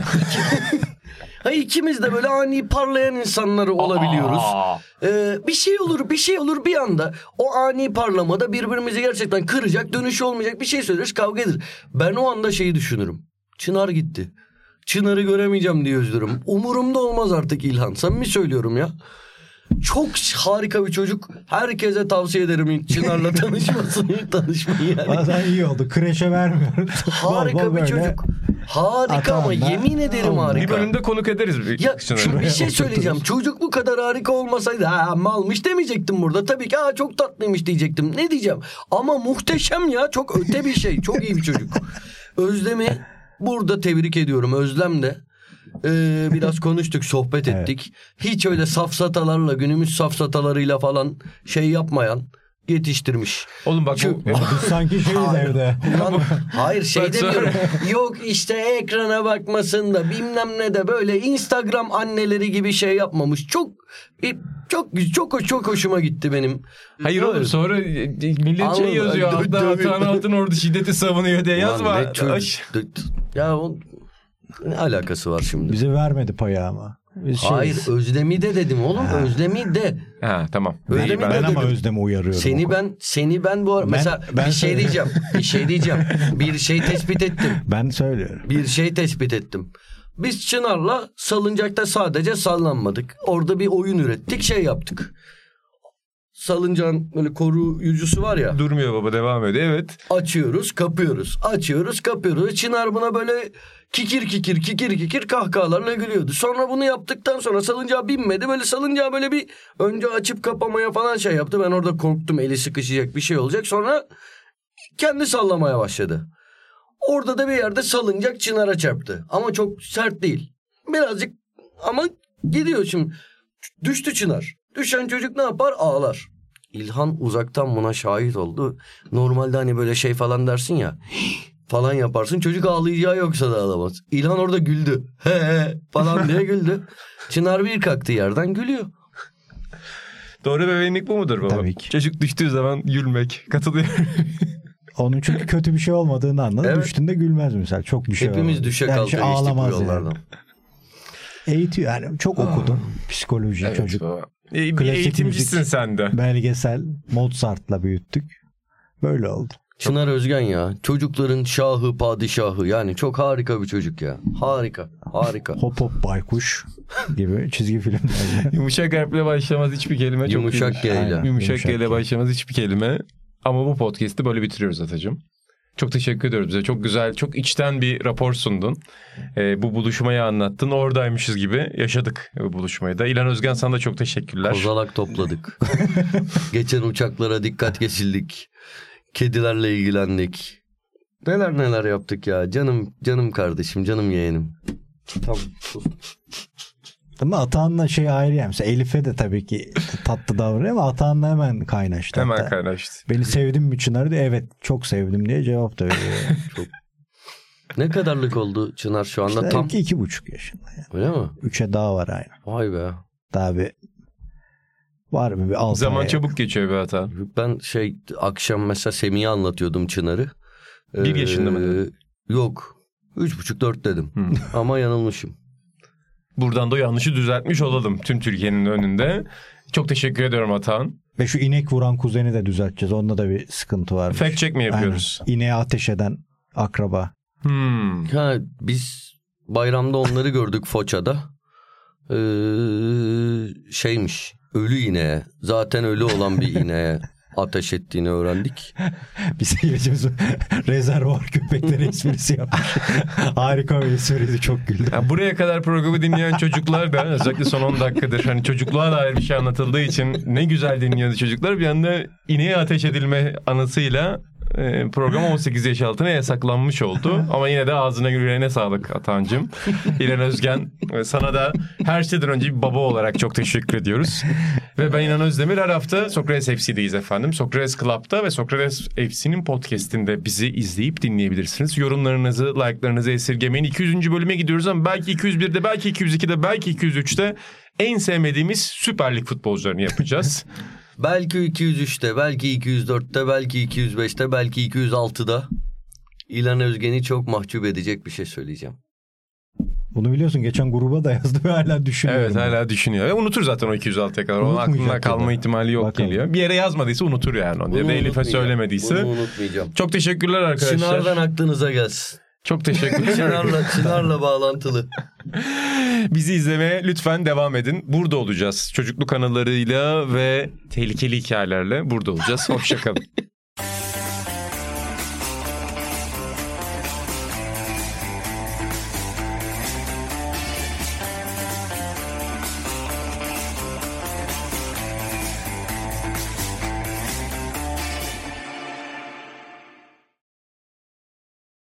Ha, ikimiz de böyle ani parlayan insanları olabiliyoruz. Aa. Ee, bir şey olur bir şey olur bir anda o ani parlamada birbirimizi gerçekten kıracak, dönüşü olmayacak bir şey söyleriz, kavga edilir. Ben o anda şeyi düşünürüm. Çınar gitti. Çınar'ı göremeyeceğim diye üzülürüm. Umurumda olmaz artık İlhan. Samimi söylüyorum ya. Çok harika bir çocuk. Herkese tavsiye ederim Çınar'la tanışmasını, tanışmayı yani. Bazen iyi oldu. Kreşe vermiyoruz. Harika Bol bol bir böyle çocuk. Harika ama atağında yemin ederim olmuyor. harika. Bir bölümde konuk ederiz. Bir Ya Çınar'ı. şu bir şey Oturturuz. söyleyeceğim. Çocuk bu kadar harika olmasaydı ha malmış demeyecektim burada. Tabii ki ha çok tatlıymış diyecektim. Ne diyeceğim? Ama muhteşem ya. Çok öte bir şey. Çok iyi bir çocuk. Özlem'i burada tebrik ediyorum. Özlem de ee, biraz konuştuk, sohbet Evet. ettik. Hiç öyle safsatalarla, günümüz safsatalarıyla falan şey yapmayan, yetiştirmiş. Oğlum bak Şu- bu, Biz sanki şeyiz evde. Ulan, hayır şey Bak sonra- demiyorum. Yok işte ekrana bakmasın da bilmem ne de böyle Instagram anneleri gibi şey yapmamış. Çok çok çok çok hoşuma gitti benim. hayır Böyle. oğlum sonra e, millet Anladım. şey yazıyor. Dö- Hatta dövüyor. Atan Altın Ordu şiddeti savunuyor diye Ulan yazma. ne çocuk- Ay. d- d- Ya o ne alakası var şimdi? Bize vermedi payı ama. Biz Hayır şeyiz. Özlem'i de dedim oğlum. Özlem'i de. Ha tamam. Öyle İyi, mi ben- Ben dedim? ama Özlem'i uyarıyorum. Seni o ben seni ben bu ara Ben- mesela ben bir şey söyle- diyeceğim. Bir şey diyeceğim. Bir şey tespit ettim. konuda. Ben söylüyorum. Bir şey tespit ettim. Biz Çınar'la salıncakta sadece sallanmadık. Orada bir oyun ürettik, şey yaptık. Salıncağın böyle koruyucusu var ya. Durmuyor baba, devam ediyor. Evet. Açıyoruz, kapıyoruz. Açıyoruz, kapıyoruz. Çınar buna böyle kikir kikir kikir kikir kahkahalarla gülüyordu. Sonra bunu yaptıktan sonra salıncağa binmedi. Böyle salıncağı böyle bir önce açıp kapamaya falan şey yaptı. Ben orada korktum, eli sıkışacak bir şey olacak. Sonra kendi sallamaya başladı. Orada da bir yerde salıncak Çınar'a çarptı. Ama çok sert değil. Birazcık ama gidiyor şimdi. Düştü Çınar. Düşen çocuk ne yapar? Ağlar. İlhan uzaktan buna şahit oldu. Normalde hani böyle şey falan dersin ya. falan yaparsın. Çocuk ağlayacağı yoksa da ağlamaz. İlhan orada güldü. He he falan diye güldü. Çınar bir kalktı yerden gülüyor. Doğru bebeğinlik bu mudur baba? Tabii ki. Çocuk düştüğü zaman gülmek. Katılıyorum. Onun çünkü kötü bir şey olmadığını anladı. Evet. Düştüğünde gülmez mesela. Çok bir şey Hepimiz olmadı. düşe Yani kalka şey geçtik bu ağlamaz yollardan. yani. Eğitiyor yani. Çok okudum. Psikoloji Evet çocuk. baba. E, bir Klasik eğitimcisin müzik. sen de. Belgesel Mozart'la büyüttük. Böyle oldu. Çınar Özgen ya. Çocukların şahı padişahı. Yani çok harika bir çocuk ya. Harika. Harika. Hop hop baykuş gibi çizgi filmlerde. Yumuşak harfle başlamaz hiçbir kelime. Çok Yumuşak G ile. Aynen. Yumuşak Yumuşak G ile G. başlamaz hiçbir kelime. Ama bu podcast'i böyle bitiriyoruz Atacığım. Çok teşekkür ediyoruz bize. Çok güzel, çok içten bir rapor sundun. Ee, bu buluşmayı anlattın. Oradaymışız gibi yaşadık bu buluşmayı da. İlhan Özgen, sana da çok teşekkürler. Kozalak topladık. Geçen uçaklara dikkat kesildik. Kedilerle ilgilendik. Neler neler yaptık ya. Canım canım kardeşim, canım yeğenim. Tamam. Ama Atahan'la şey ayrı yani. Mesela Elif'e de tabii ki tatlı davranıyor ama Atahan'la hemen kaynaştı. Hemen hatta. kaynaştı. Beni sevdin mi Çınar diye, evet çok sevdim diye cevap da veriyor. Çok. Ne kadarlık oldu Çınar şu anda? İşte Tam. iki, iki buçuk yaşında. Yani. Öyle mi? Üçe daha var aynı. Vay be. Daha bir var mı bir altı Zaman aya çabuk geçiyor be Atan. Ben şey akşam mesela Semih'e anlatıyordum Çınar'ı. Bir yaşında mı dedin? Yok. Üç buçuk dört dedim. Hmm. Ama yanılmışım. Buradan da o yanlışı düzeltmiş olalım tüm Türkiye'nin önünde. Çok teşekkür ediyorum Atan. Ve şu inek vuran kuzeni de düzelteceğiz. Onda da bir sıkıntı var. Fact check mi yapıyoruz? Aynen. İneğe ateş eden akraba. Hmm. Ha, biz bayramda onları gördük Foça'da. Ee, şeymiş. Ölü ineğe. Zaten ölü olan bir ineğe ateş ettiğini öğrendik. Bir seyircimiz rezervuar köpekleri esprisi yapmış. Harika bir espriydi, çok güldüm. Yani buraya kadar programı dinleyen çocuklar da özellikle son on dakikadır hani çocukluğa dair bir şey anlatıldığı için ne güzel dinliyordu çocuklar. Bir anda ineğe ateş edilme anısıyla e, program on sekiz yaş altına yasaklanmış oldu. Ama yine de ağzına yüreğine sağlık Atancığım. İlhan Özgen, sana da her şeyden önce bir baba olarak çok teşekkür ediyoruz. Ve ben İlhan Özdemir, her hafta Sokrates F C'deyiz efendim. Sokrates Club'da ve Sokrates F C'nin podcast'inde bizi izleyip dinleyebilirsiniz. Yorumlarınızı, like'larınızı esirgemeyin. iki yüzüncü bölüme gidiyoruz ama belki iki yüz birde, belki iki yüz ikide, belki iki yüz üçte en sevmediğimiz Süper Lig futbolcularını yapacağız. Belki iki yüz üçte, belki iki yüz dörtte, belki iki yüz beşte, belki iki yüz altıda İlhan Özgen'i çok mahcup edecek bir şey söyleyeceğim. Bunu biliyorsun, geçen gruba da yazdı ve hala düşünüyorum. Evet, hala düşünüyor. Ve unutur zaten o iki yüz altıya kadar. Onun Unutmayacak aklına kalma ya. ihtimali yok. Bakalım. Geliyor. Bir yere yazmadıysa unutur yani. Onu. Ya da Elif'e söylemediyse. Bunu unutmayacağım. Çok teşekkürler arkadaşlar. Çınar'dan aklınıza gelsin. Çok teşekkürler. Çınar'la, Çınar'la bağlantılı. Bizi izlemeye lütfen devam edin. Burada olacağız. Çocukluk anılarıyla ve tehlikeli hikayelerle burada olacağız. Hoşça kalın.